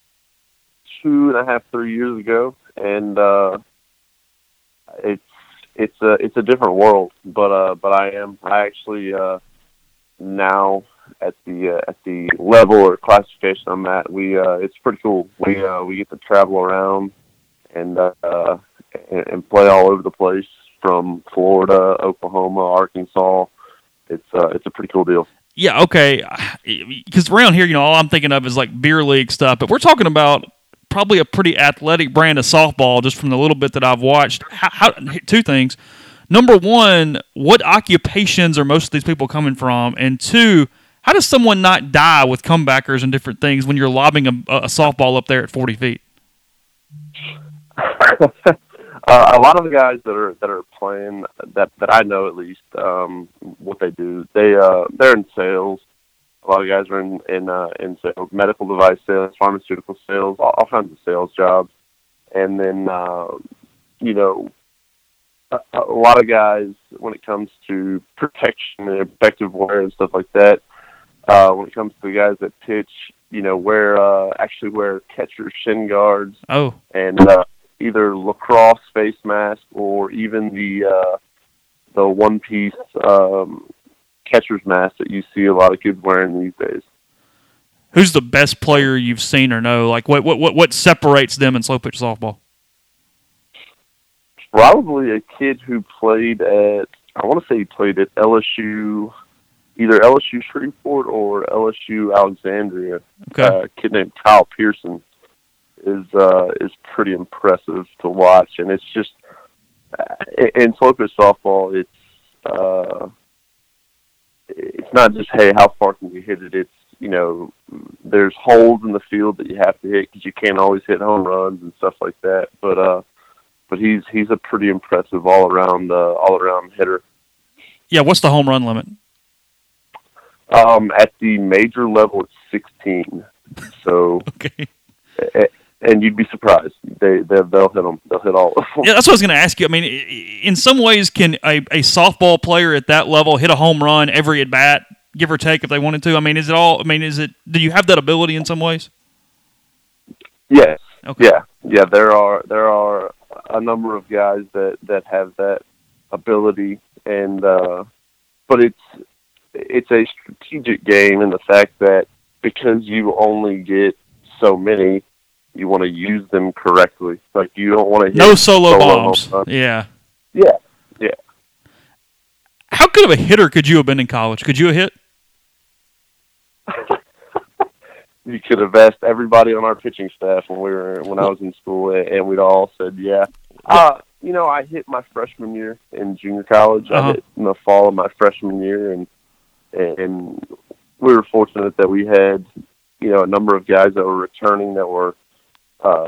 two and a half, three years ago, and uh, it's it's a it's a different world. But uh, but I am. I actually uh, now at the uh, at the level or classification I'm at, we uh, it's pretty cool. We uh, we get to travel around and uh, and, and play all over the place, from Florida, Oklahoma, Arkansas. It's uh, it's a pretty cool deal. Yeah, okay, because around here, you know, all I'm thinking of is like beer league stuff, but we're talking about probably a pretty athletic brand of softball just from the little bit that I've watched. How, how, two things. Number one, what occupations are most of these people coming from? And two, how does someone not die with comebackers and different things when you're lobbing a, a softball up there at forty feet? Uh, a lot of the guys that are that are playing, that, that I know at least, um, what they do, they uh, they're in sales. A lot of guys are in in, uh, in sales, medical device sales, pharmaceutical sales, all, all kinds of sales jobs. And then, uh, you know, a, a lot of guys, when it comes to protection and protective wear and stuff like that, uh, when it comes to the guys that pitch, you know, wear uh, actually wear catcher shin guards. Oh, and. Uh, either lacrosse face mask or even the uh, the one piece um, catcher's mask that you see a lot of kids wearing these days. Who's the best player you've seen or know? Like what what what, what separates them in slow pitch softball? Probably a kid who played at, I want to say he played at L S U, either L S U Shreveport or L S U Alexandria. Okay. Uh, a kid named Kyle Pearson is uh, is pretty impressive to watch, and it's just uh, in slow pitch softball. It's uh, it's not just, hey, how far can you hit it? It's, you know, there's holes in the field that you have to hit because you can't always hit home runs and stuff like that. But uh, but he's he's a pretty impressive all around uh, all around hitter. Yeah, what's the home run limit? Um, at the major level, it's sixteen. So. Okay. It, And you'd be surprised. They, they they'll hit them. They'll hit all of them. Yeah, that's what I was going to ask you. I mean, in some ways, can a, a softball player at that level hit a home run every at bat, give or take, if they wanted to? I mean, is it all? I mean, is it? Do you have that ability in some ways? Yes. Okay. Yeah. Yeah. There are there are a number of guys that, that have that ability, and uh, but it's it's a strategic game in the fact that because you only get so many, you want to use them correctly. Like, you don't want to hit no solo, solo bombs. bombs. Yeah. Yeah. Yeah. How good of a hitter could you have been in college? Could you have hit? You could have asked everybody on our pitching staff when we were when I was in school, and we'd all said, yeah. Uh, you know, I hit my freshman year in junior college. Uh-huh. I hit in the fall of my freshman year, and and we were fortunate that we had, you know, a number of guys that were returning that were uh,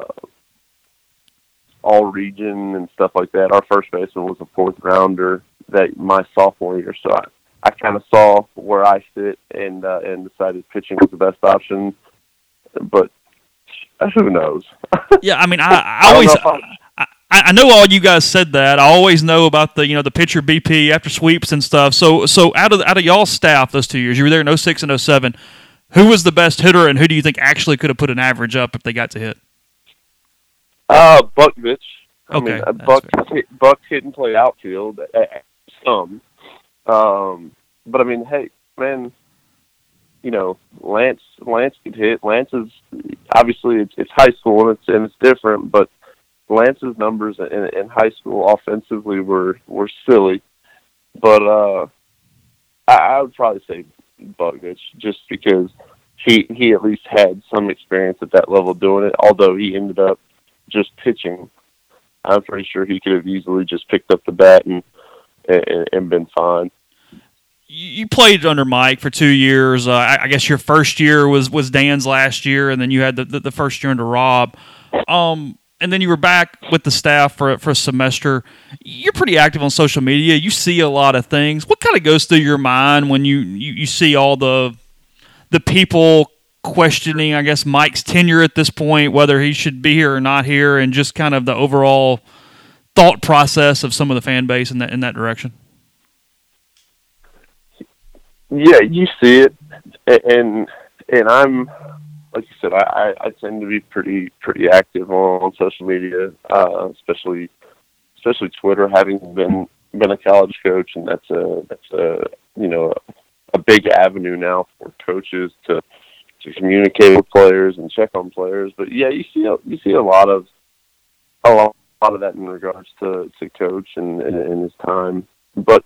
all region and stuff like that. Our first baseman was a fourth rounder that my sophomore year, so I, I kind of saw where I fit and uh, and decided pitching was the best option. but who knows? Yeah, I mean, I, I I always. don't know if I, I know all you guys said that. I always know about the you know the pitcher B P after sweeps and stuff. So so out of out of y'all's staff those two years, you were there in oh six and oh seven. Who was the best hitter, and who do you think actually could have put an average up if they got to hit? Uh, Buckvich. I Okay, mean, uh, that's Buck fair. hit, Buck hit and played outfield uh, some. Um, but I mean, hey, man, you know, Lance Lance could hit. Lance is obviously it's, it's high school and it's and it's different, but Lance's numbers in, in high school offensively were, were silly, but uh, I, I would probably say Buckvich just because he he at least had some experience at that level doing it. Although he ended up just pitching, I'm pretty sure he could have easily just picked up the bat and and, and been fine. You played under Mike for two years. Uh, I, I guess your first year was, was Dan's last year, and then you had the, the, the first year under Rob. Um, and then you were back with the staff for for a semester. You're pretty active on social media. You see a lot of things. What kind of goes through your mind when you, you, you see all the the people questioning, I guess, Mike's tenure at this point, whether he should be here or not here, and just kind of the overall thought process of some of the fan base in that in that direction? Yeah, you see it, and and I'm like you said, I, I tend to be pretty pretty active on, on social media, uh, especially especially Twitter. Having been been a college coach, and that's a that's a you know a big avenue now for coaches to to communicate with players and check on players. But yeah, you see a, you see a lot of a lot, a lot of that in regards to, to coach and, and, and his time, but.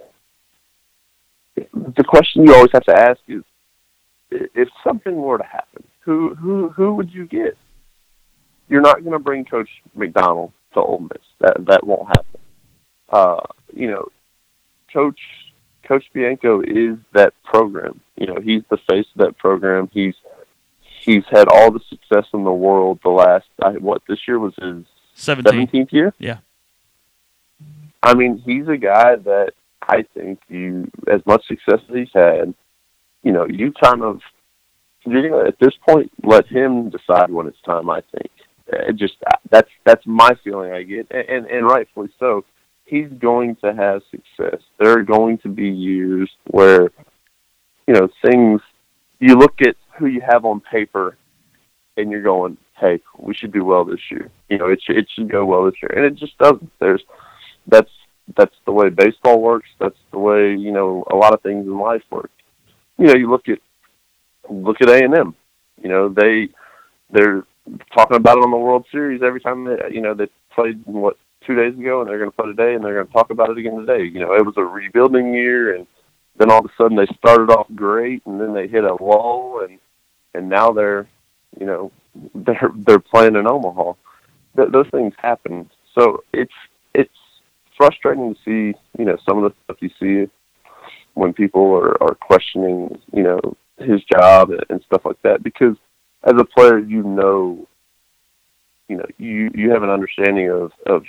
The question you always have to ask is, if something were to happen, who who who would you get? You're not going to bring Coach McDonald to Ole Miss. That that won't happen. Uh, you know, Coach Coach Bianco is that program. You know, he's the face of that program. He's he's had all the success in the world the last I, what this year was his seventeenth year. Yeah. I mean, he's a guy that. I think you, as much success as he's had, you know, you kind of, you're gonna at this point let him decide when it's time. I think it just that's that's my feeling I get, and and rightfully so. He's going to have success. There are going to be years where, you know, things. You look at who you have on paper, and you're going, "Hey, we should do well this year." You know, it should, it should go well this year, and it just doesn't. There's that's. That's the way baseball works. That's the way, you know, a lot of things in life work. You know, you look at look at A and M. You know, they they're talking about it on the World Series every time they, you know, they played what two days ago, and they're going to play today, and they're going to talk about it again today. You know, it was a rebuilding year, and then all of a sudden they started off great, and then they hit a lull, and and now they're, you know, they're they're playing in Omaha. Th- those things happen. So it's it's. frustrating to see, you know, some of the stuff you see when people are, are questioning, you know, his job and stuff like that. Because as a player, you know, you know, you, you have an understanding of, of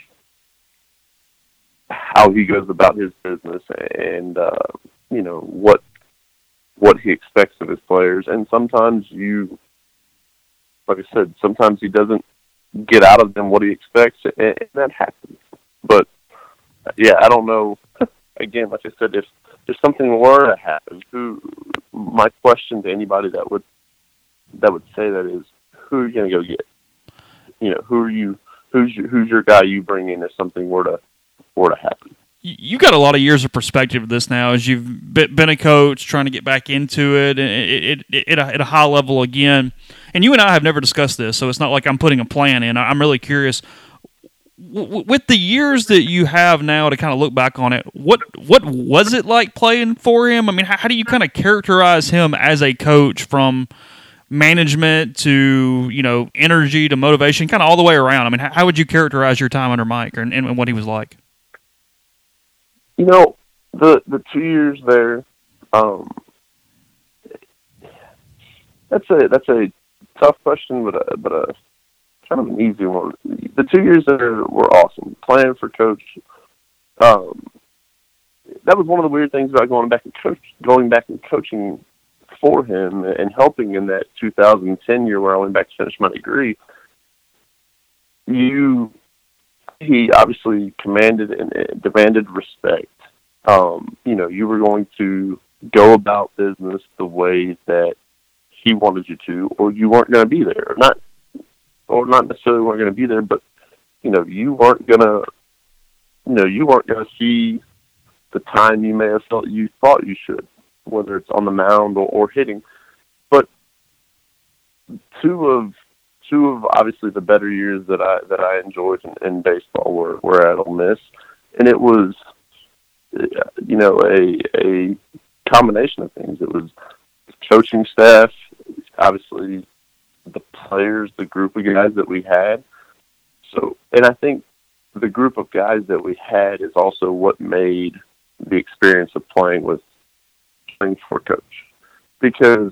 how he goes about his business and, uh, you know, what what he expects of his players. And sometimes you, like I said, sometimes he doesn't get out of them what he expects, and, and that happens. But yeah, I don't know. Again, like I said, if if something were to happen, who my question to anybody that would that would say that is, who are you going to go get? You know, who are you? Who's your, who's your guy you bring in if something were to were to happen? You got a lot of years of perspective of this now, as you've been a coach, trying to get back into it, and it, it, it, at a high level again. And you and I have never discussed this, so it's not like I'm putting a plan in. I'm really curious. With the years that you have now to kind of look back on it, what what was it like playing for him? I mean, how, how do you kind of characterize him as a coach, from management to, you know, energy to motivation, kind of all the way around? I mean, how, how would you characterize your time under Mike and, and what he was like? You know, the the two years there, um, that's a that's a tough question, but a, but a kind of an easy one. The two years there were awesome. Playing for Coach, um, that was one of the weird things about going back and coach, going back and coaching for him and helping in that two thousand ten year where I went back to finish my degree, you, he obviously commanded and demanded respect. Um, you know, you were going to go about business the way that he wanted you to, or you weren't going to be there. Or not, or not necessarily weren't going to be there, but, you know, you weren't going to, you know, you weren't going to see the time you may have felt you thought you should, whether it's on the mound or, or hitting. But two of two of obviously the better years that I that I enjoyed in, in baseball were, were at Ole Miss, and it was, you know, a a combination of things. It was the coaching staff, obviously the players, the group of guys that we had. So, and I think the group of guys that we had is also what made the experience of playing with playing for coach. Because,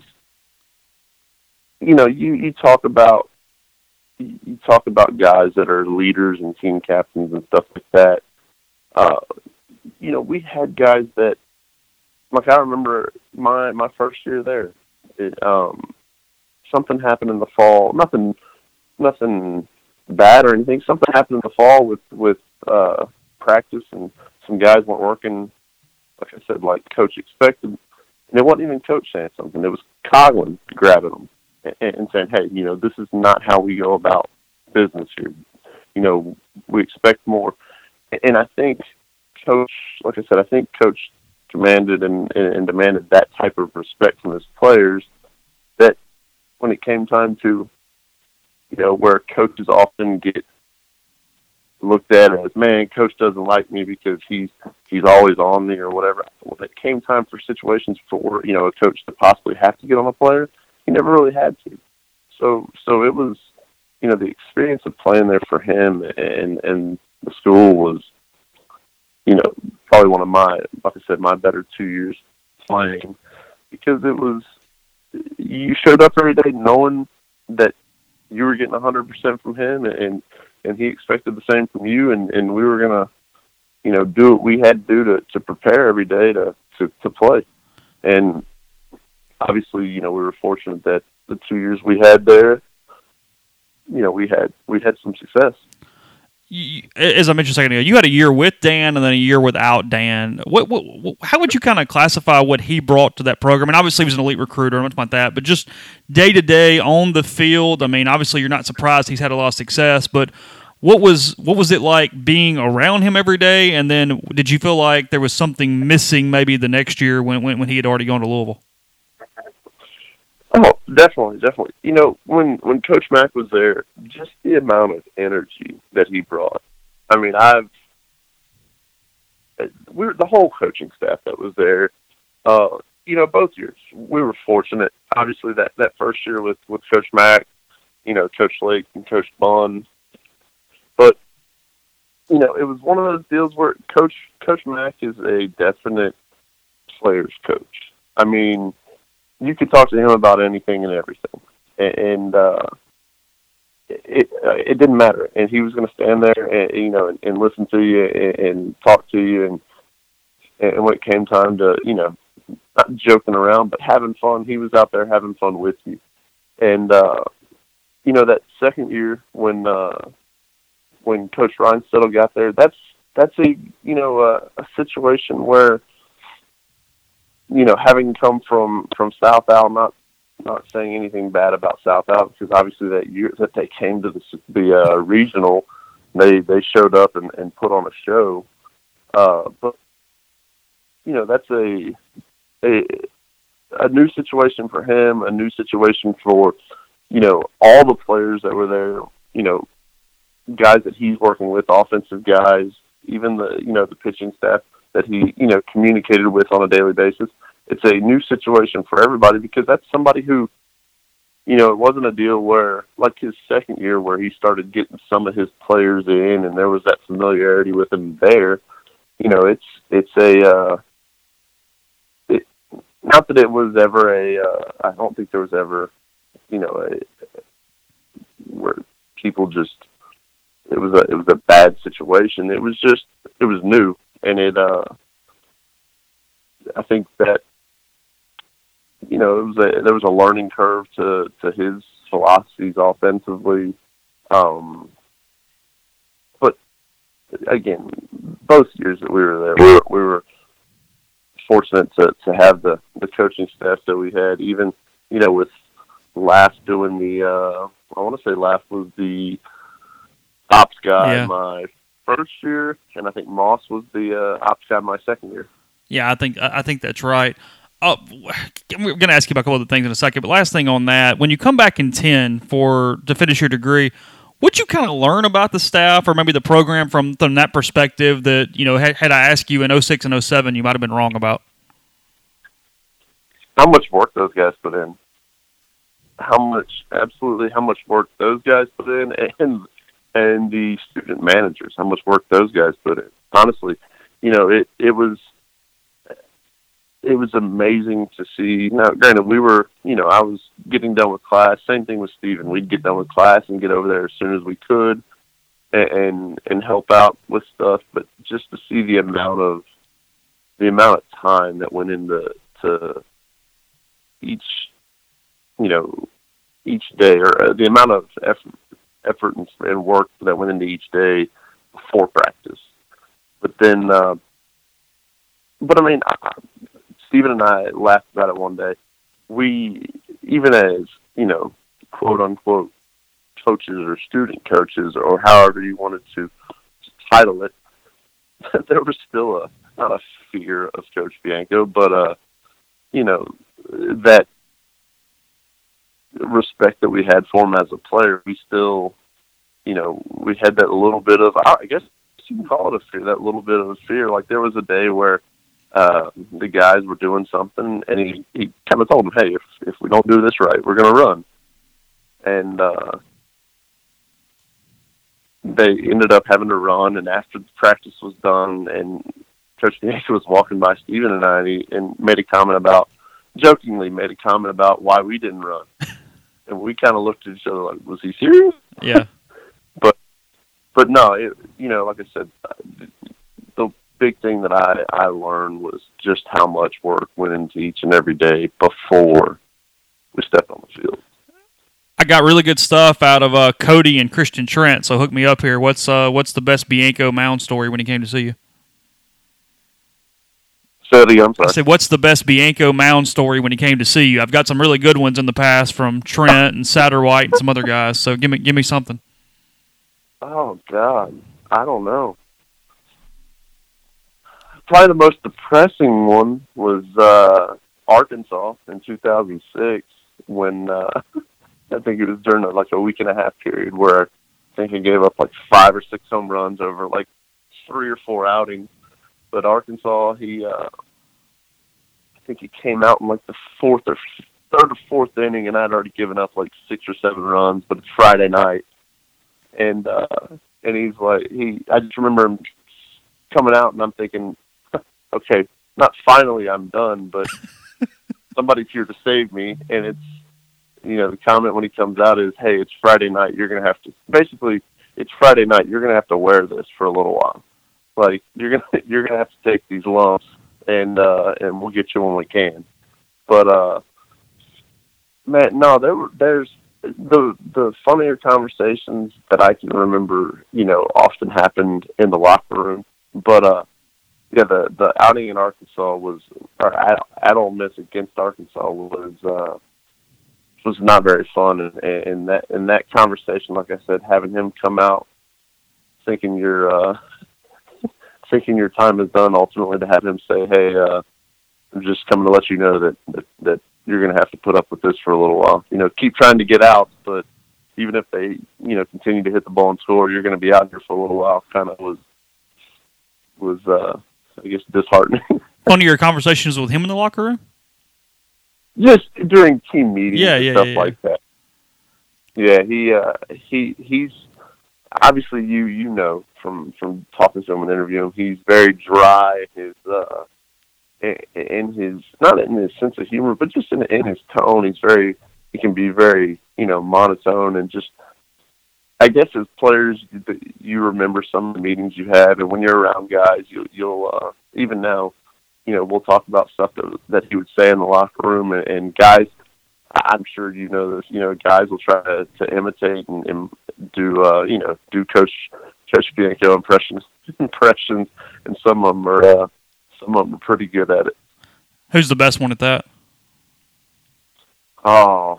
you know, you, you talk about you talk about guys that are leaders and team captains and stuff like that. Uh, you know, we had guys that, like I remember my my first year there. It, um, something happened in the fall. Nothing, nothing bad or anything. Something happened in the fall with with uh, practice, and some guys weren't working. Like I said, like coach expected, and it wasn't even coach saying something. It was Coughlin grabbing them and, and saying, "Hey, you know, this is not how we go about business here. You know, we expect more." And I think coach, like I said, I think coach commanded and, and demanded that type of respect from his players, that when it came time to, you know, where coaches often get looked at as, man, coach doesn't like me because he's he's always on me or whatever. When it came time for situations for, you know, a coach to possibly have to get on a player, he never really had to. So so it was, you know, the experience of playing there for him and, and the school was, you know, probably one of my, like I said, my better two years playing, because it was, you showed up every day knowing that you were getting one hundred percent from him, and and he expected the same from you, and, and we were going to, you know, do what we had to do to, to prepare every day to, to, to play. And obviously, you know, we were fortunate that the two years we had there, you know, we had we had some success. You, as I mentioned a second ago, you had a year with Dan and then a year without Dan. What, what, what how would you kind of classify what he brought to that program? And obviously he was an elite recruiter and much like that, but just day to day on the field. I mean, obviously you're not surprised he's had a lot of success, but what was what was it like being around him every day? And then did you feel like there was something missing maybe the next year when when, when he had already gone to Louisville? Oh, definitely, definitely. You know, when, when Coach Mack was there, just the amount of energy that he brought. I mean, I've we were the whole coaching staff that was there. Uh, you know, both years we were fortunate. Obviously, that, that first year with, with Coach Mack, you know, Coach Lake and Coach Bond. But you know, it was one of those deals where Coach Coach Mack is a definite players coach. I mean, you could talk to him about anything and everything, and uh, it it didn't matter. And he was going to stand there and, you know, and, and listen to you and, and talk to you. And and when it came time to, you know, not joking around but having fun, he was out there having fun with you. And uh, you know, that second year when uh, when Coach Ryan Settle got there, that's that's a you know a, a situation where, you know, having come from, from South Al, not not saying anything bad about South Al, because obviously that year that they came to the, the uh, regional, they they showed up and, and put on a show. Uh, but you know, that's a, a a new situation for him, a new situation for, you know, all the players that were there. You know, guys that he's working with, offensive guys, even the you know the pitching staff that he, you know, communicated with on a daily basis. It's a new situation for everybody, because that's somebody who, you know, it wasn't a deal where, like his second year where he started getting some of his players in and there was that familiarity with him there. You know, it's, it's a, uh, it, not that it was ever a, uh, I don't think there was ever, you know, a, where people just, it was a, it was a bad situation. It was just, it was new. And it, uh, I think that, you know, it was a, there was a learning curve to, to his philosophies offensively. Um, but again, both years that we were there, we were, we were fortunate to, to have the, the coaching staff that we had. Even, you know, with Laff doing the, uh, I want to say Laff was the ops guy Yeah. my first year, and I think Moss was the uh, ops guy my second year. Yeah, I think I think that's right. Oh, we're going to ask you about a couple other things in a second, but last thing on that, when you come back in ten for to finish your degree, what'd you kind of learn about the staff or maybe the program from, from that perspective that, you know, had, had I asked you in oh six and oh seven, you might have been wrong about? How much work those guys put in. How much, absolutely, how much work those guys put in, and and the student managers, how much work those guys put in. Honestly, you know, it, it was it was amazing to see. Now, granted, we were, you know, I was getting done with class. Same thing with Steven. We'd get done with class and get over there as soon as we could and and, and help out with stuff. But just to see the amount of the amount of time that went into to each, you know, each day, or the amount of effort, effort and, and work that went into each day before practice. But then, uh, but I mean, I, Steven and I laughed about it one day. We, even as, you know, quote unquote coaches or student coaches or however you wanted to title it, there was still a, not a fear of Coach Bianco, but, uh, you know, that respect that we had for him as a player. We still, you know, we had that little bit of, I guess you can call it a fear, that little bit of a fear. Like there was a day where uh, the guys were doing something and he, he kind of told them, hey, if, if we don't do this right, we're going to run. And uh, they ended up having to run. And after the practice was done and Coach Bianco was walking by Steven and I, and, he, and made a comment about, jokingly made a comment about why we didn't run. And we kind of looked at each other like, was he serious? Yeah. but, but no, it, you know, like I said, the big thing that I, I learned was just how much work went into each and every day before we stepped on the field. I got really good stuff out of uh, Cody and Christian Trent, so hook me up here. What's uh, what's the best Bianco mound story when he came to see you? So I'm sorry. I said, what's the best Bianco mound story when he came to see you? I've got some really good ones in the past from Trent and Satterwhite and some other guys. So give me give me something. Oh God, I don't know. Probably the most depressing one was uh, Arkansas in two thousand six when uh, I think it was during a, like a week and a half period where I think he gave up like five or six home runs over like three or four outings. But Arkansas, he, uh, I think he came out in like the fourth or third or fourth inning, and I'd already given up like six or seven runs. But it's Friday night, and uh, and he's like, he. I just remember him coming out, and I'm thinking, okay, not finally I'm done, but somebody's here to save me. And it's, you know, the comment when he comes out is, hey, it's Friday night. You're gonna have to basically, it's Friday night. You're gonna have to wear this for a little while. Like you're gonna you're gonna have to take these lumps, and uh, and we'll get you when we can. But uh, man, no, there were there's the the funnier conversations that I can remember. You know, often happened in the locker room. But uh, yeah, the the outing in Arkansas was, or at, at Ole Miss against Arkansas was uh, was not very fun. And, and that in that conversation, like I said, having him come out thinking you're. Uh, thinking your time is done, ultimately to have him say, hey, uh, I'm just coming to let you know that, that, that you're going to have to put up with this for a little while. You know, keep trying to get out, but even if they, you know, continue to hit the ball and score, you're going to be out here for a little while. Kind of was, was uh, I guess, disheartening. One of your conversations with him in the locker room? Just during team meetings yeah, and yeah, stuff yeah, yeah. like that. Yeah, he, uh, he, he's, obviously you, you know, from, from talking to him and interviewing him, he's very dry, his, uh, in his, not in his sense of humor, but just in, in his tone. He's very, he can be very, you know, monotone, and just, I guess as players, you remember some of the meetings you had, and when you're around guys, you, you'll, uh, even now, you know, we'll talk about stuff that that he would say in the locker room, and, and guys, I'm sure you know this, you know, guys will try to, to imitate and, and do, uh, you know, do Coach Coach Bianco impressions, impressions, and some of them are, uh, some of them are pretty good at it. Who's the best one at that? Oh,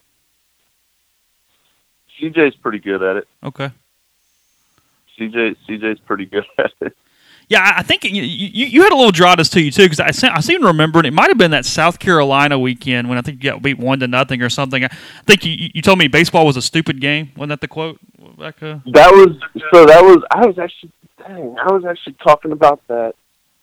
C J's pretty good at it. Okay. C J C J's pretty good at it. Yeah, I think you, you, you had a little Dradas to you too, because I, se- I seem to remember it. It might have been that South Carolina weekend when I think you got beat one to nothing or something. I think you, you told me baseball was a stupid game. Wasn't that the quote? Back, uh... That was so. That was I was actually dang. I was actually talking about that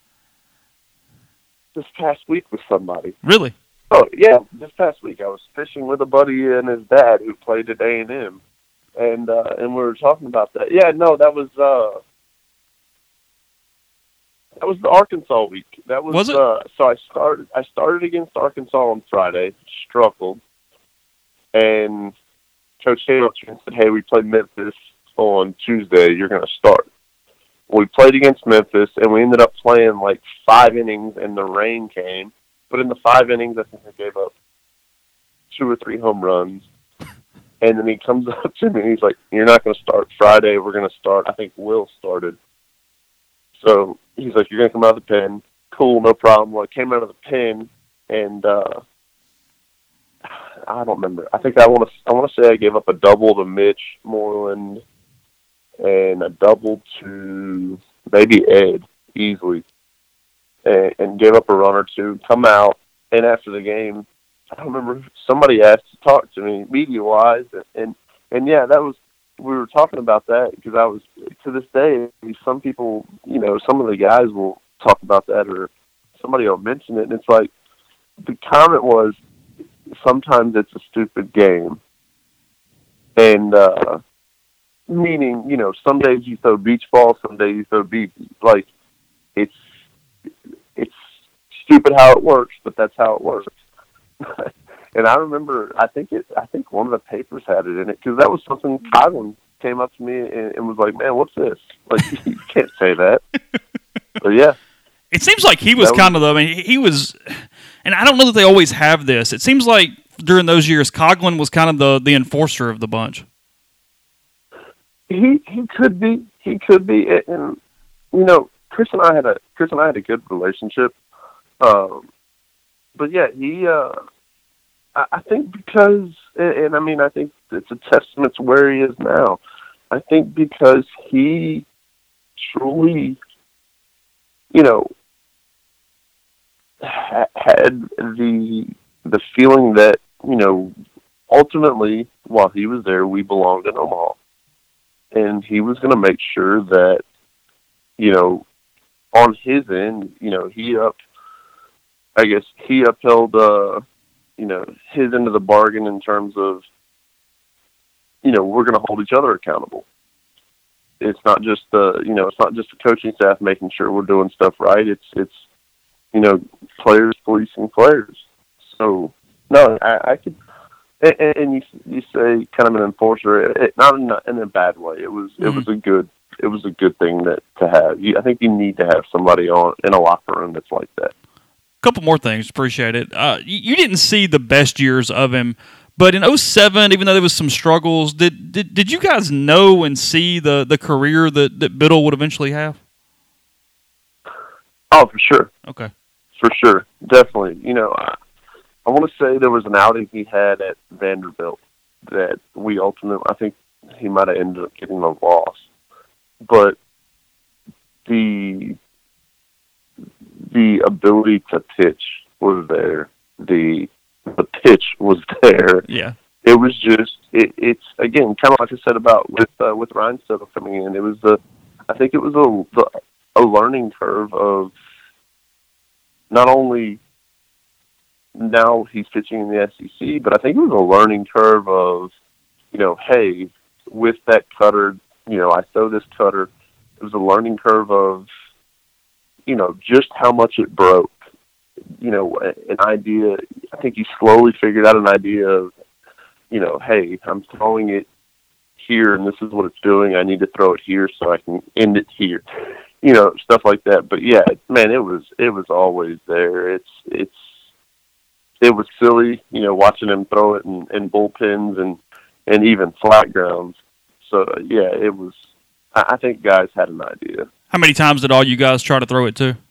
this past week with somebody. Really? Oh yeah, this past week I was fishing with a buddy and his dad who played at A and M, and uh, and we were talking about that. Yeah, no, that was. Uh, That was the Arkansas week. That was, was it? Uh, so I started. I started against Arkansas on Friday. Struggled, and Coach Hamilton said, "Hey, we played Memphis on Tuesday. You're going to start." We played against Memphis, and we ended up playing like five innings, and the rain came. But in the five innings, I think I gave up two or three home runs. And then he comes up to me, and he's like, "You're not going to start Friday. We're going to start." I think Will started. So he's like, "You're going to come out of the pen." Cool, no problem. Well, I came out of the pen, and uh, I don't remember. I think I want to I want to say I gave up a double to Mitch Moreland and a double to maybe Ed easily, and, and gave up a run or two. Come out, and after the game, I don't remember, somebody asked to talk to me media-wise, and, and, and yeah, that was, we were talking about that because I was, to this day, some people, you know, some of the guys will talk about that or somebody will mention it, and it's like, the comment was, sometimes it's a stupid game. And, uh, meaning, you know, some days you throw beach ball, some days you throw beach, like, it's, it's stupid how it works, but that's how it works. And I remember, I think it, I think one of the papers had it in it, because that was something Kylan came up to me and, and was like, "Man, what's this? Like, you can't say that." But yeah, it seems like he was, was kind of the. I mean, he was, and I don't know that they always have this. It seems like during those years, Coughlin was kind of the, the enforcer of the bunch. He he could be, he could be, and you know, Chris and I had a Chris and I had a good relationship. Um, but yeah, he. Uh, I think because, and I mean, I think it's a testament to where he is now. I think because he truly, you know, ha- had the the feeling that, you know, ultimately, while he was there, we belonged in Omaha. And he was going to make sure that, you know, on his end, you know, he up, I guess, he upheld, uh, you know, his end of the bargain in terms of, you know, we're going to hold each other accountable. It's not just the, you know, it's not just the coaching staff making sure we're doing stuff right. It's, it's, you know, players policing players. So, no, I, I could, and, and you, you say kind of an enforcer, it, not in a, in a bad way. It was, mm-hmm. it was a good, it was a good thing that to have. You, I think you need to have somebody on in a locker room that's like that. Couple more things. Appreciate it. Uh, you, you didn't see the best years of him, but in oh seven, even though there was some struggles, did did, did you guys know and see the, the career that, that Biddle would eventually have? Oh, for sure. Okay. For sure. Definitely. You know, I, I want to say there was an outing he had at Vanderbilt that we ultimately, I think he might have ended up getting a loss. But the... the ability to pitch was there. The the pitch was there. Yeah. It was just it, it's again kind of like I said about with uh, with Ryan Settle coming in. It was the I think it was a a learning curve of not only now he's pitching in the S E C, but I think it was a learning curve of, you know, hey, with that cutter, you know, I throw this cutter. It was a learning curve of, you know, just how much it broke. You know, an idea, I think he slowly figured out an idea of, you know, hey, I'm throwing it here and this is what it's doing. I need to throw it here so I can end it here. you know, stuff like that. But yeah, man, it was it was always there. It's it's it was silly, you know, watching him throw it in, in bullpens and and even flat grounds. So yeah, it was. I think guys had an idea. How many times did all you guys try to throw it to?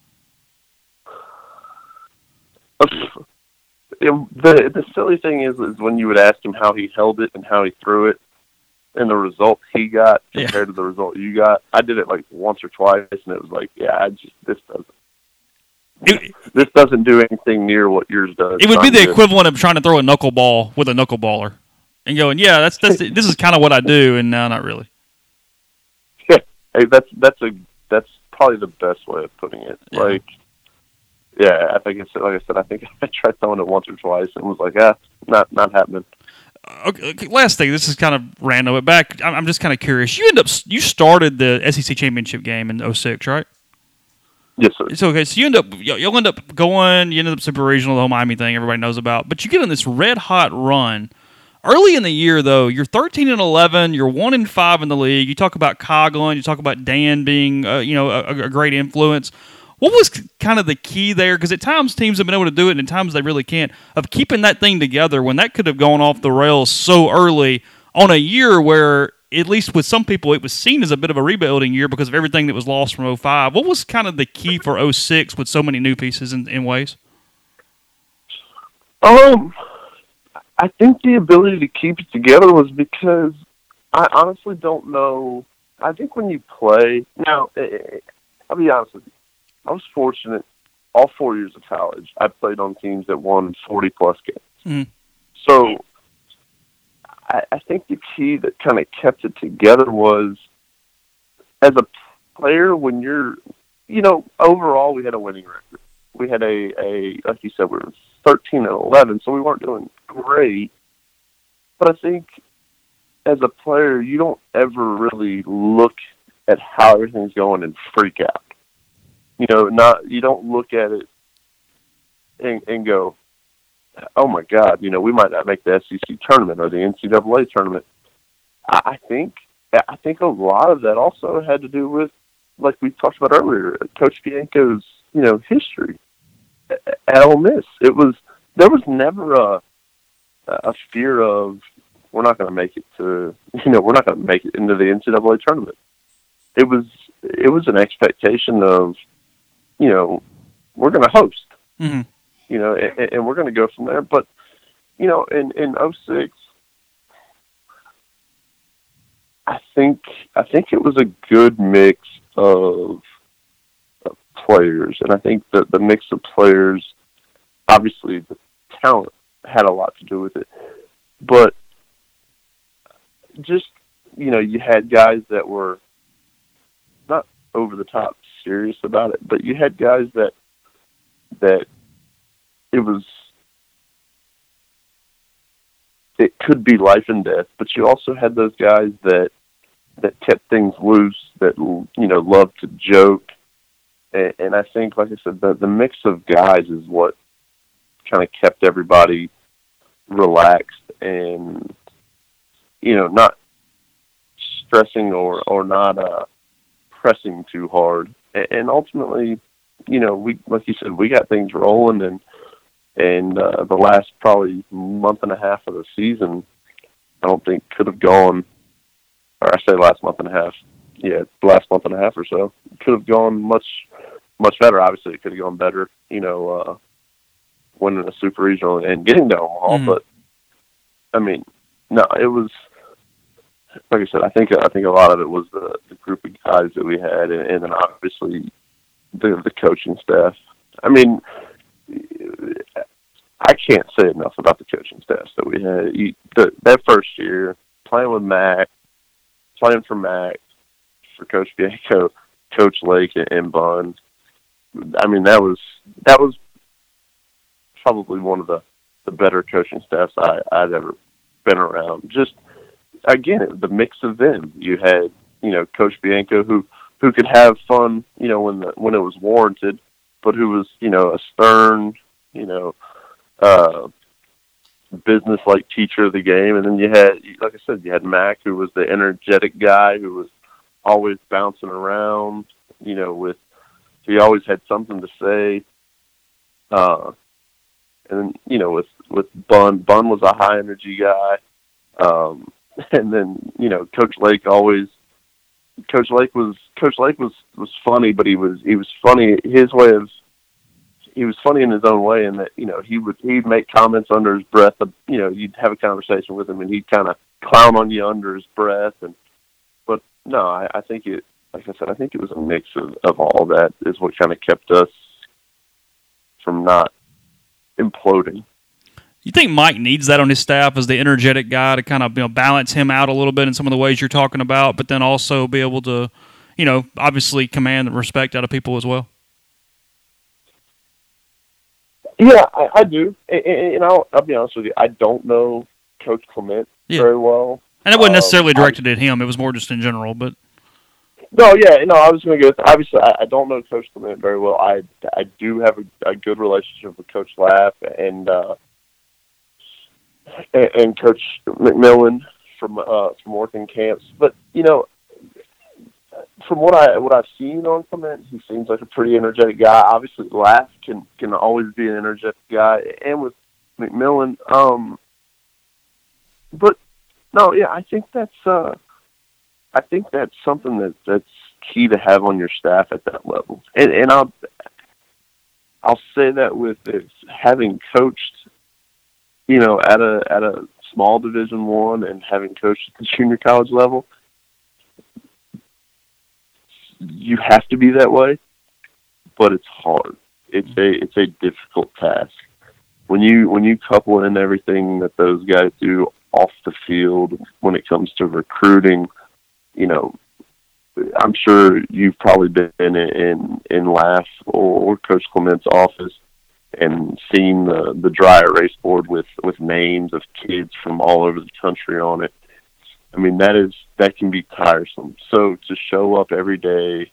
It, the the silly thing is, is when you would ask him how he held it and how he threw it, and the result he got compared yeah. to the result you got. I did it like once or twice, and it was like, yeah, I just this doesn't. It, this doesn't do anything near what yours does. It would be the equivalent of trying to throw a knuckleball with a knuckleballer, and going, yeah, that's that's this is kind of what I do, and no, not really. Yeah, hey, that's that's a that's probably the best way of putting it. Yeah. Like. Yeah, I think it's like I said. I think I tried throwing it once or twice and was like, ah, not not happening. Okay, okay, last thing. This is kind of random, but back. I'm just kind of curious. You end up you started the S E C championship game in oh six, right? Yes, sir. So okay, so you end up you'll end up going. You ended up super regional, the whole Miami thing everybody knows about. But you get on this red hot run early in the year, though. You're thirteen and eleven. You're one and five in the league. You talk about Coughlin. You talk about Dan being uh, you know a, a great influence. What was kind of the key there? Because at times teams have been able to do it, and at times they really can't, of keeping that thing together when that could have gone off the rails so early on a year where, at least with some people, it was seen as a bit of a rebuilding year because of everything that was lost from oh five. What was kind of the key for oh six with so many new pieces in, in ways? Um, I think the ability to keep it together was because I honestly don't know. I think when you play, now, I'll be honest with you. I was fortunate all four years of college. I played on teams that won forty-plus games. Mm. So I, I think the key that kind of kept it together was, as a player, when you're, you know, overall we had a winning record. We had a, a like you said, we were thirteen and eleven, so we weren't doing great. But I think as a player, you don't ever really look at how everything's going and freak out. You know, not you don't look at it and, and go, oh my God, you know, we might not make the S E C tournament or the N C double A tournament. I, I think I think a lot of that also had to do with, like we talked about earlier, Coach Bianco's, you know, history at Ole Miss. It was there was never a a fear of we're not going to make it to, you know, we're not going to make it into the N C double A tournament. It was it was an expectation of, you know, we're going to host, mm-hmm. you know, and, and we're going to go from there. But, you know, in, in oh six, I think I think it was a good mix of, of players. And I think that the mix of players, obviously the talent had a lot to do with it. But just, you know, you had guys that were not over the top serious about it, but you had guys that that it was it could be life and death, but you also had those guys that that kept things loose, that, you know, loved to joke, and, and I think, like I said, the, the mix of guys is what kind of kept everybody relaxed and, you know, not stressing or or not uh, pressing too hard. And ultimately, you know, we, like you said, we got things rolling, and and uh, the last probably month and a half of the season, I don't think could have gone, or I say last month and a half, yeah, last month and a half or so, could have gone much, much better. Obviously, it could have gone better, you know, uh, winning a super regional and getting to Omaha. Mm-hmm. But I mean, no, it was. Like I said, I think I think a lot of it was the, the group of guys that we had, and, and then obviously the the coaching staff. I mean, I can't say enough about the coaching staffs that we had. You, the, that first year, playing with Mac, playing for Mac, for Coach Bianco, Coach Lake, and, and Bun. I mean, that was that was probably one of the, the better coaching staffs I, I'd ever been around. Just again, it was the mix of them. You had, you know, Coach Bianco who, who could have fun, you know, when the, when it was warranted, but who was, you know, a stern, you know, uh, business-like teacher of the game. And then you had, like I said, you had Mac, who was the energetic guy who was always bouncing around. you know, with he always had something to say. Uh, and you know, with with Bun, Bun was a high energy guy. Um, and then you know, Coach Lake always. Coach Lake was Coach Lake was, was funny, but he was he was funny his way of he was funny in his own way, in that you know he would he'd make comments under his breath. Of, you know, you'd have a conversation with him, and he'd kind of clown on you under his breath. And but no, I, I think it. Like I said, I think it was a mix of, of all that is what kind of kept us from not imploding. You think Mike needs that on his staff as the energetic guy to kind of you know balance him out a little bit in some of the ways you're talking about, but then also be able to, you know, obviously command the respect out of people as well? Yeah, I, I do. And, and I'll, I'll be honest with you, I don't know Coach Clement yeah. very well. And it wasn't necessarily um, directed I, at him. It was more just in general. But No, yeah, no, I was going to go with, obviously, I, I don't know Coach Clement very well. I, I do have a, a good relationship with Coach Lapp and uh, and, and Coach McMillan from uh, from working camps. But, you know, from what I what I've seen on Clement, he seems like a pretty energetic guy. Obviously, Laff can can always be an energetic guy, and with McMillan. Um, but no, yeah, I think that's uh, I think that's something that that's key to have on your staff at that level. And and I'll I'll say that with it's having coached, you know, at a at a small Division One and having coached at the junior college level. You have to be that way, but it's hard. It's a it's a difficult task. When you when you couple in everything that those guys do off the field, when it comes to recruiting, you know, I'm sure you've probably been in in, in Laff or, or Coach Clement's office and seen the, the dry erase board with, with names of kids from all over the country on it. I mean, that is that can be tiresome. So to show up every day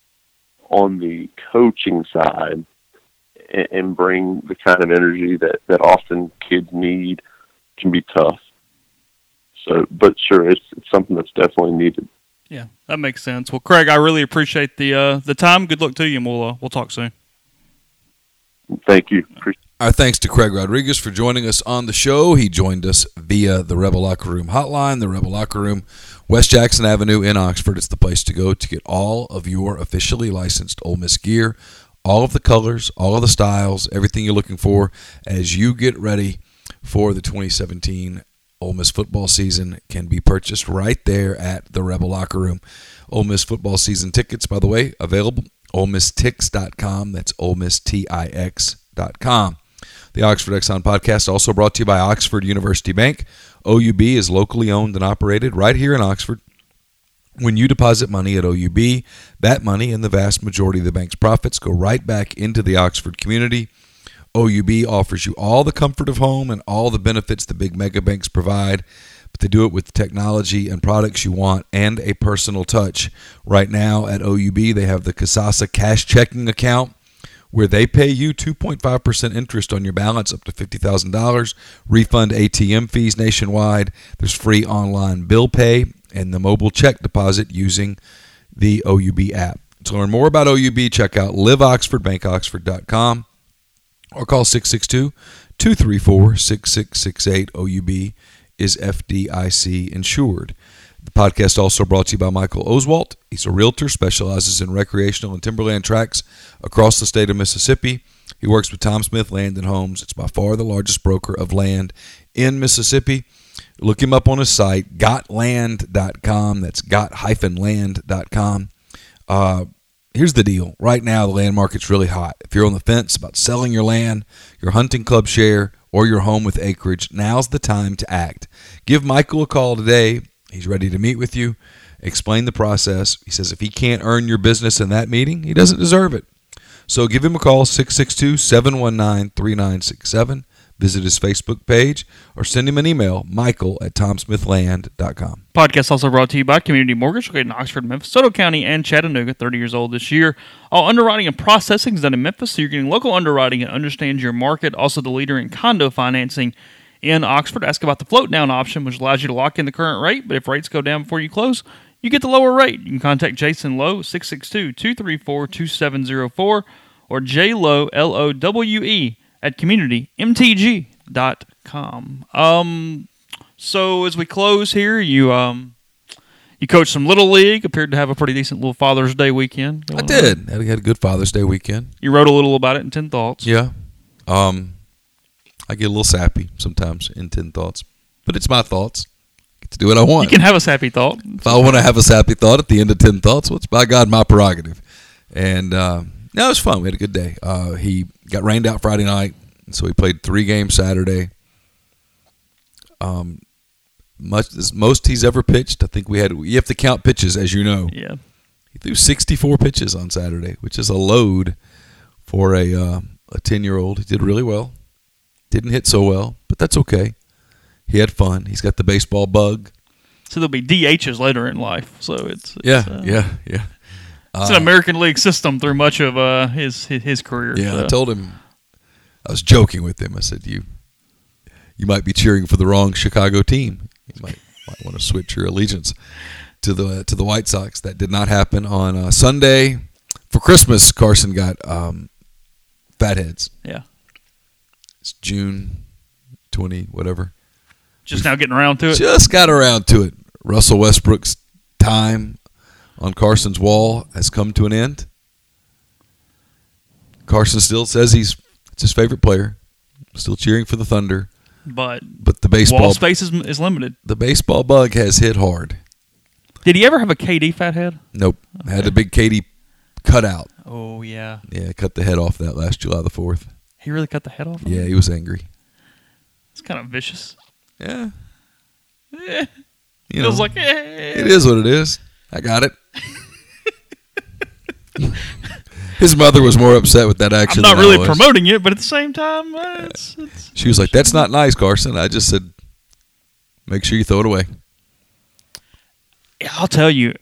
on the coaching side and, and bring the kind of energy that, that often kids need can be tough. So, but sure, it's, it's something that's definitely needed. Yeah, that makes sense. Well, Craig, I really appreciate the uh, the time. Good luck to you, and we'll uh, we'll talk soon. Thank you. Appreciate Our thanks to Craig Rodriguez for joining us on the show. He joined us via the Rebel Locker Room hotline. The Rebel Locker Room, West Jackson Avenue in Oxford. It's the place to go to get all of your officially licensed Ole Miss gear, all of the colors, all of the styles, everything you're looking for as you get ready for the twenty seventeen Ole Miss football season can be purchased right there at the Rebel Locker Room. Ole Miss football season tickets, by the way, available. Ole Miss Tix dot com. That's Ole Miss Tix dot com. The Oxford Exxon podcast also brought to you by Oxford University Bank. O U B is locally owned and operated right here in Oxford. When you deposit money at O U B, that money and the vast majority of the bank's profits go right back into the Oxford community. O U B offers you all the comfort of home and all the benefits the big mega banks provide, but they do it with the technology and products you want and a personal touch. Right now at O U B, they have the Kasasa Cash Checking Account, where they pay you two point five percent interest on your balance up to fifty thousand dollars, refund A T M fees nationwide. There's free online bill pay and the mobile check deposit using the O U B app. To learn more about O U B, check out live oxford bank oxford dot com or call six six two, two three four, six six six eight. O U B is F D I C insured. The podcast also brought to you by Michael Oswalt. He's a realtor, specializes in recreational and timberland tracts across the state of Mississippi. He works with Tom Smith Land and Homes. It's by far the largest broker of land in Mississippi. Look him up on his site, got land dot com. That's got land dot com. Uh, here's the deal. Right now, the land market's really hot. If you're on the fence about selling your land, your hunting club share, or your home with acreage, now's the time to act. Give Michael a call today. He's ready to meet with you, explain the process. He says if he can't earn your business in that meeting, he doesn't deserve it. So give him a call, six six two, seven one nine, three nine six seven. Visit his Facebook page or send him an email, michael at tom smith land dot com. Podcast also brought to you by Community Mortgage, located in Oxford, Memphis, Soto County, and Chattanooga, thirty years old this year. All underwriting and processing is done in Memphis, so you're getting local underwriting and understands your market. Also the leader in condo financing in Oxford. Ask about the float down option, which allows you to lock in the current rate, but if rates go down before you close, you you get the lower rate. You can contact Jason Lowe, six six two, two three four, two seven zero four, or J Lowe, L O W E, at community m t g dot com. Um, so as we close here, you um, you coached some Little League, appeared to have a pretty decent little Father's Day weekend. I did. I had a good Father's Day weekend. You wrote a little about it in ten Thoughts. Yeah. Um, I get a little sappy sometimes in ten Thoughts, but it's my thoughts. I get to do what I want. You can have a sappy thought. If I want to have a sappy thought at the end of ten Thoughts, well, it's by God my prerogative. And uh, no, it was fun. We had a good day. Uh, he got rained out Friday night, so he played three games Saturday. Um, much as most he's ever pitched. I think we had. You have to count pitches, as you know. Yeah. He threw sixty-four pitches on Saturday, which is a load for a uh, a ten-year-old. He did really well. Didn't hit so well, but that's okay. He had fun. He's got the baseball bug. So there'll be D Hs later in life. So it's, it's Yeah, uh, yeah, yeah. It's Uh, an American League system through much of uh, his, his his career. Yeah, so. I told him. I was joking with him. I said, "You, you might be cheering for the wrong Chicago team. You might might want to switch your allegiance to the to the White Sox." That did not happen on uh, Sunday. For Christmas, Carson got um, Fatheads. Yeah. It's June twenty, whatever. Just now getting around to it. Just got around to it. Russell Westbrook's time on Carson's wall has come to an end. Carson still says he's it's his favorite player. Still cheering for the Thunder. But, But the baseball wall space is, is limited. the baseball bug has hit hard. Did he ever have a K D fathead? Nope. Okay. Had the big Katie cut out. Oh, yeah. Yeah, cut the head off that last July the fourth. He really cut the head off? of Yeah, him? he was angry. It's kind of vicious. Yeah. Eh, You feels know, like, eh. it is what it is. I got it. His mother was more upset with that action I'm not than I really was. promoting it, but at the same time, uh, it's, it's She was like, "That's not nice, Carson." I just said, "Make sure you throw it away." Yeah, I'll tell you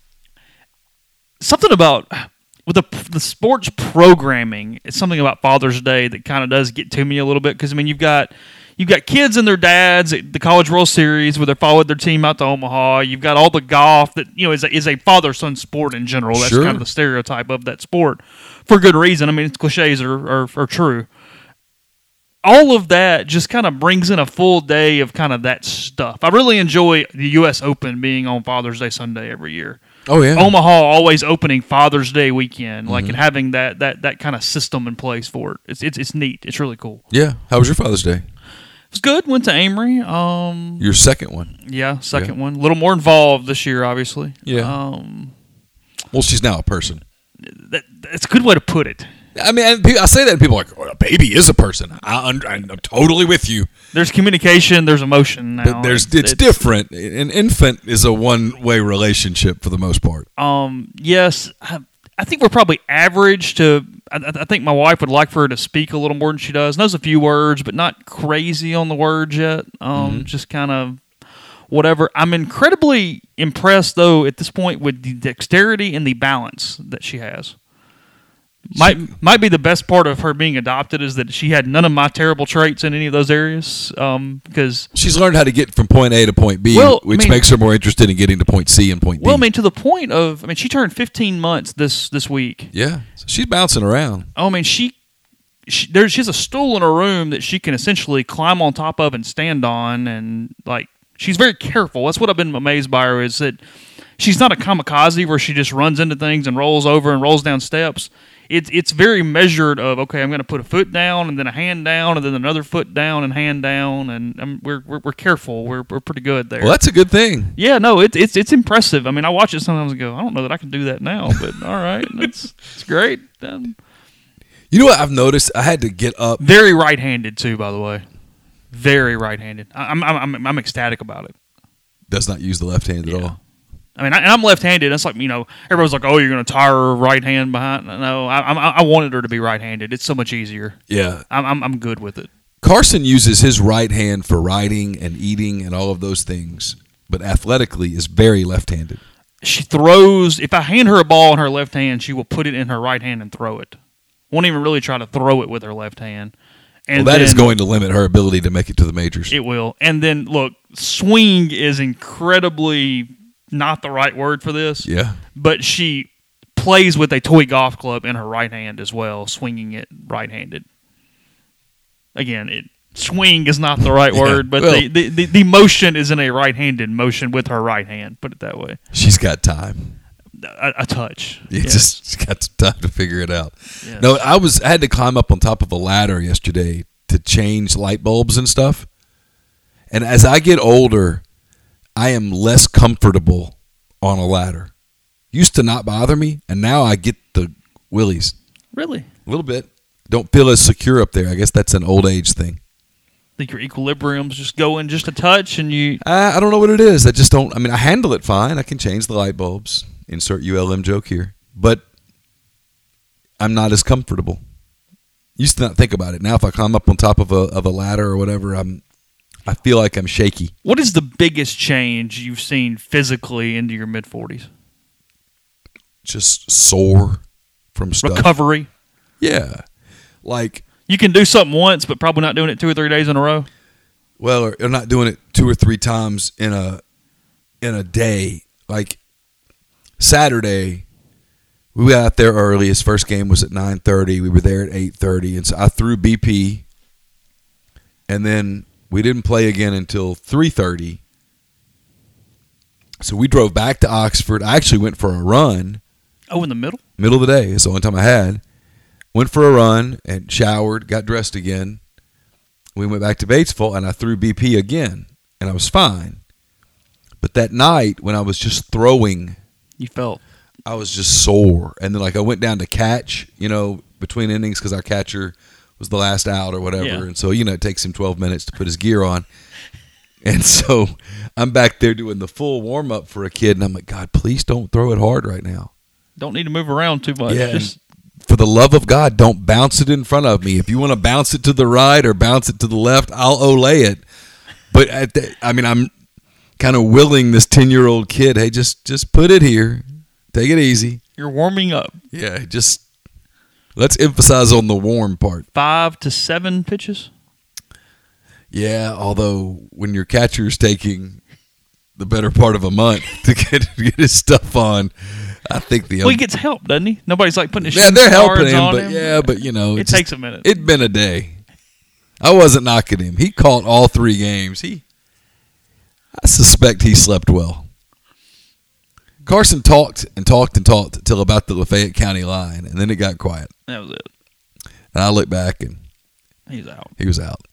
something about with the the sports programming. It's something about Father's Day that kind of does get to me a little bit because I mean you've got you've got kids and their dads at the College World Series where they followed their team out to Omaha. You've got all the golf that you know is a, is a father son sport in general. That's Sure. kind of the stereotype of that sport for good reason. I mean, its cliches are are, are true. All of that just kind of brings in a full day of kind of that stuff. I really enjoy the U S Open being on Father's Day Sunday every year. Oh yeah, Omaha always opening Father's Day weekend, like and having that, that, that kind of system in place for it. It's it's it's neat. It's really cool. yeah. How was your Father's Day? It was good. Went to Amory. Um, Your second one. yeah, second one. A little more involved this year, obviously. Yeah. Um, Well, she's now a person. that, that's a good way to put it. I mean, and pe- I say that, and people are like, "Oh, a baby is a person." I, I'm, I'm totally with you, There's communication. There's emotion now. but there's it's, different. An infant is a one-way relationship for the most part. Um, yes, I, I think we're probably average to. I, I think my wife would like for her to speak a little more than she does. Knows a few words, but not crazy on the words yet. Um, Mm-hmm. just kind of whatever. I'm incredibly impressed though at this point with the dexterity and the balance that she has. Might might be the best part of her being adopted is that she had none of my terrible traits in any of those areas. Um, because She's learned how to get from point A to point B, Well, I which mean- makes her more interested in getting to point C and point D. well, I mean, to the point of, I mean, she turned fifteen months this this week. yeah, so she's bouncing around. Oh, I mean, she, she there's she has a stool in her room that she can essentially climb on top of and stand on, and like she's very careful. That's what I've been amazed by her is that she's not a kamikaze where she just runs into things and rolls over and rolls down steps. It's it's very measured. Of okay, I'm going to put a foot down and then a hand down and then another foot down and hand down, and um, we're, we're we're careful. We're we're pretty good there. Well, that's a good thing. Yeah, no, it's it's it's impressive. I mean, I watch it sometimes and go, I don't know that I can do that now, but all right, it's it's great. Um, You know what I've noticed? I had to get up. Very right-handed too, by the way. Very right-handed. I- I'm I'm I'm, I'm ecstatic about it. Does not use the left hand at Yeah. all. I mean, I, and I'm left-handed. It's like you know, everybody's like, "Oh, you're going to tire her right hand behind." No, I, I I wanted her to be right-handed. It's so much easier. Yeah. I'm I'm, I'm good with it. Carson uses his right hand for writing and eating and all of those things, but athletically is very left-handed. She throws. If I hand her a ball in her left hand, she will put it in her right hand and throw it. Won't even really try to throw it with her left hand. And Well, that is then- going to limit her ability to make it to the majors. It will. And then, look, swing is incredibly not the right word for this. Yeah. But she plays with a toy golf club in her right hand as well, swinging it right-handed. Again, it swing is not the right Yeah, word, but well- the, the, the, the motion is in a right-handed motion with her right hand, put it that way. She's got time. A, a touch. You Yes. just she's got some time to figure it out. Yes. No, I was I had to climb up on top of a ladder yesterday to change light bulbs and stuff. And as I get older, I am less comfortable on a ladder. Used to not bother me, and now I get the willies Really? a little bit. Don't feel as secure up there. I guess that's an old age thing. Think your equilibrium's just going just a touch and you... I, I don't know what it is. I just don't. I mean, I handle it fine. I can change the light bulbs. Insert U L M joke here. But I'm not as comfortable. Used to not think about it. Now if I climb up on top of a of a ladder or whatever, I'm I feel like I'm shaky. What is the biggest change you've seen physically into your mid-forties? Just sore from stuff. Recovery? Yeah. Like, You can do something once, but probably not doing it two or three days in a row. well, or, or not doing it two or three times in a in a day. Like Saturday, we got out there early. His first game was at nine thirty. We were there at eight thirty, and so I threw B P, and then we didn't play again until three thirty. So we drove back to Oxford. I actually went for a run. Oh, in the middle? Middle of the day. It's the only time I had. Went for a run and showered, got dressed again. We went back to Batesville, and I threw B P again, and I was fine. But that night, when I was just throwing, You felt... I was just sore. And then, like, I went down to catch, you know, between innings because our catcher was the last out or whatever. Yeah. And so, you know, it takes him twelve minutes to put his gear on. And so I'm back there doing the full warm-up for a kid, and I'm like, God, please don't throw it hard right now. Don't need to move around too much. Yeah, Just for the love of God, don't bounce it in front of me. If you want to bounce it to the right or bounce it to the left, I'll olay it. But at the, I mean, I'm kind of willing this ten-year-old kid, hey, just just put it here. Take it easy. you're warming up. Yeah, just let's emphasize on the warm part. Five to seven pitches? Yeah, although when your catcher's taking the better part of a month to get, to get his stuff on, I think the Well, he gets help, doesn't he? Nobody's like putting his yeah, shin they're helping guards him, on but him. yeah, but you know, It just- takes a minute. It'd been a day. I wasn't knocking him. He caught all three games. He, I suspect he slept well. Carson talked and talked and talked until about the Lafayette County line, and then it got quiet. That was it. And I looked back, and He's out. he was out.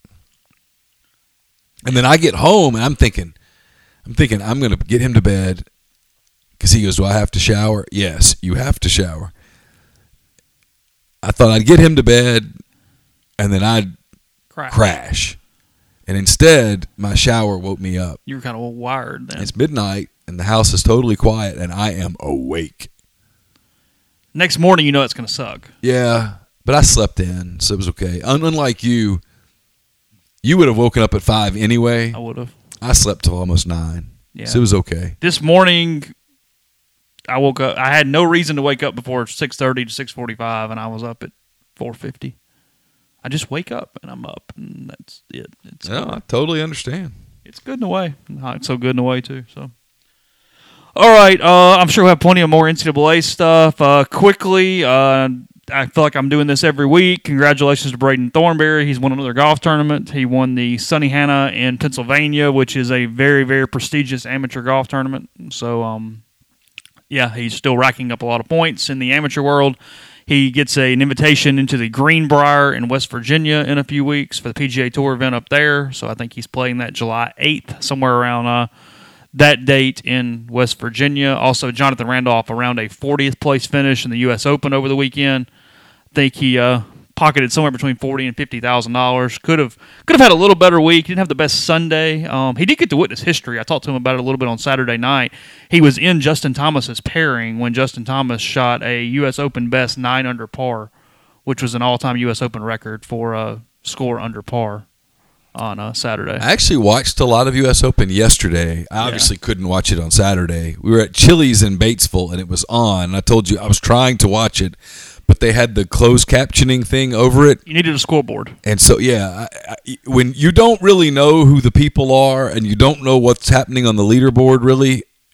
And then I get home, and I'm thinking, I'm thinking I'm going to get him to bed because he goes, do I have to shower? Yes, you have to shower. I thought I'd get him to bed, and then I'd Crash. crash. And instead, my shower woke me up. You were kind of wired then. It's midnight, and the house is totally quiet, and I am awake. Next morning, you know it's going to suck. Yeah, but I slept in, so it was okay. Un- Unlike you, you would have woken up at five anyway. I would have. I slept till almost nine, Yeah. so it was okay. This morning, I woke up. I had no reason to wake up before six thirty to six forty-five, and I was up at four fifty. I just wake up, and I'm up, and that's it. It's No, I totally understand. It's good in a way. Not so good in a way, too. So, all right. Uh, I'm sure we'll have plenty of more N C double A stuff. Uh, quickly, uh, I feel like I'm doing this every week. Congratulations to Braden Thornberry. He's won another golf tournament. He won the Sunny Hannah in Pennsylvania, which is a very, very prestigious amateur golf tournament. So, um, yeah, he's still racking up a lot of points in the amateur world. He gets a, an invitation into the Greenbrier in West Virginia in a few weeks for the P G A Tour event up there. So I think he's playing that July eighth, somewhere around uh, that date in West Virginia. Also, Jonathan Randolph around a fortieth place finish in the U S Open over the weekend. I think he uh, pocketed somewhere between forty and fifty thousand dollars. Could have could have had a little better week. He didn't have the best Sunday. Um, he did get to witness history. I talked to him about it a little bit on Saturday night. He was in Justin Thomas's pairing when Justin Thomas shot a U S Open best nine under par, which was an all-time U S Open record for a score under par on uh, Saturday. I actually watched a lot of U S Open yesterday. I obviously couldn't watch it on Saturday. We were at Chili's in Batesville, and it was on. I told you I was trying to watch it, but they had the closed captioning thing over it. You needed a scoreboard. And so, yeah, I, I, when you don't really know who the people are and you don't know what's happening on the leaderboard, really,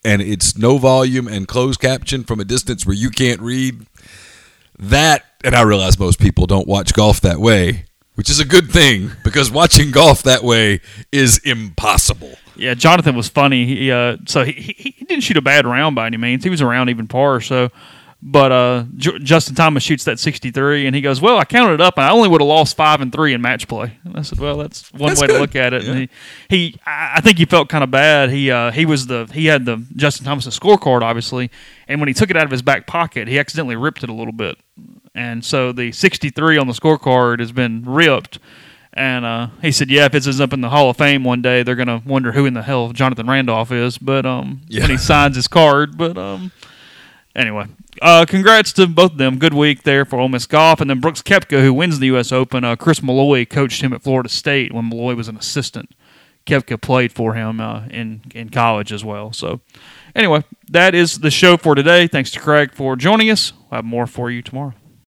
and it's no volume and closed caption from a distance where you can't read. That, and I realize most people don't watch golf that way, which is a good thing because watching golf that way is impossible. Yeah, Jonathan was funny. He, uh, so he, he he didn't shoot a bad round by any means. He was around even par. So, but uh, J- Justin Thomas shoots that sixty-three, and he goes, "Well, I counted it up, and I only would have lost five and three in match play." And I said, "Well, that's one That's way good. to look at it." Yeah. And he, he, I think he felt kind of bad. He uh, he was the he had the Justin Thomas scorecard, obviously, and when he took it out of his back pocket, he accidentally ripped it a little bit, and so the sixty-three on the scorecard has been ripped. And uh, he said, "Yeah, if it ends up in the Hall of Fame one day, they're gonna wonder who in the hell Jonathan Randolph is." But um, Yeah. when he signs his card, but um, anyway, uh, congrats to both of them. Good week there for Ole Miss golf, and then Brooks Koepka, who wins the U S Open. Uh, Chris Malloy coached him at Florida State when Malloy was an assistant. Koepka played for him uh, in in college as well. So, anyway, that is the show for today. Thanks to Craig for joining us. We'll have more for you tomorrow.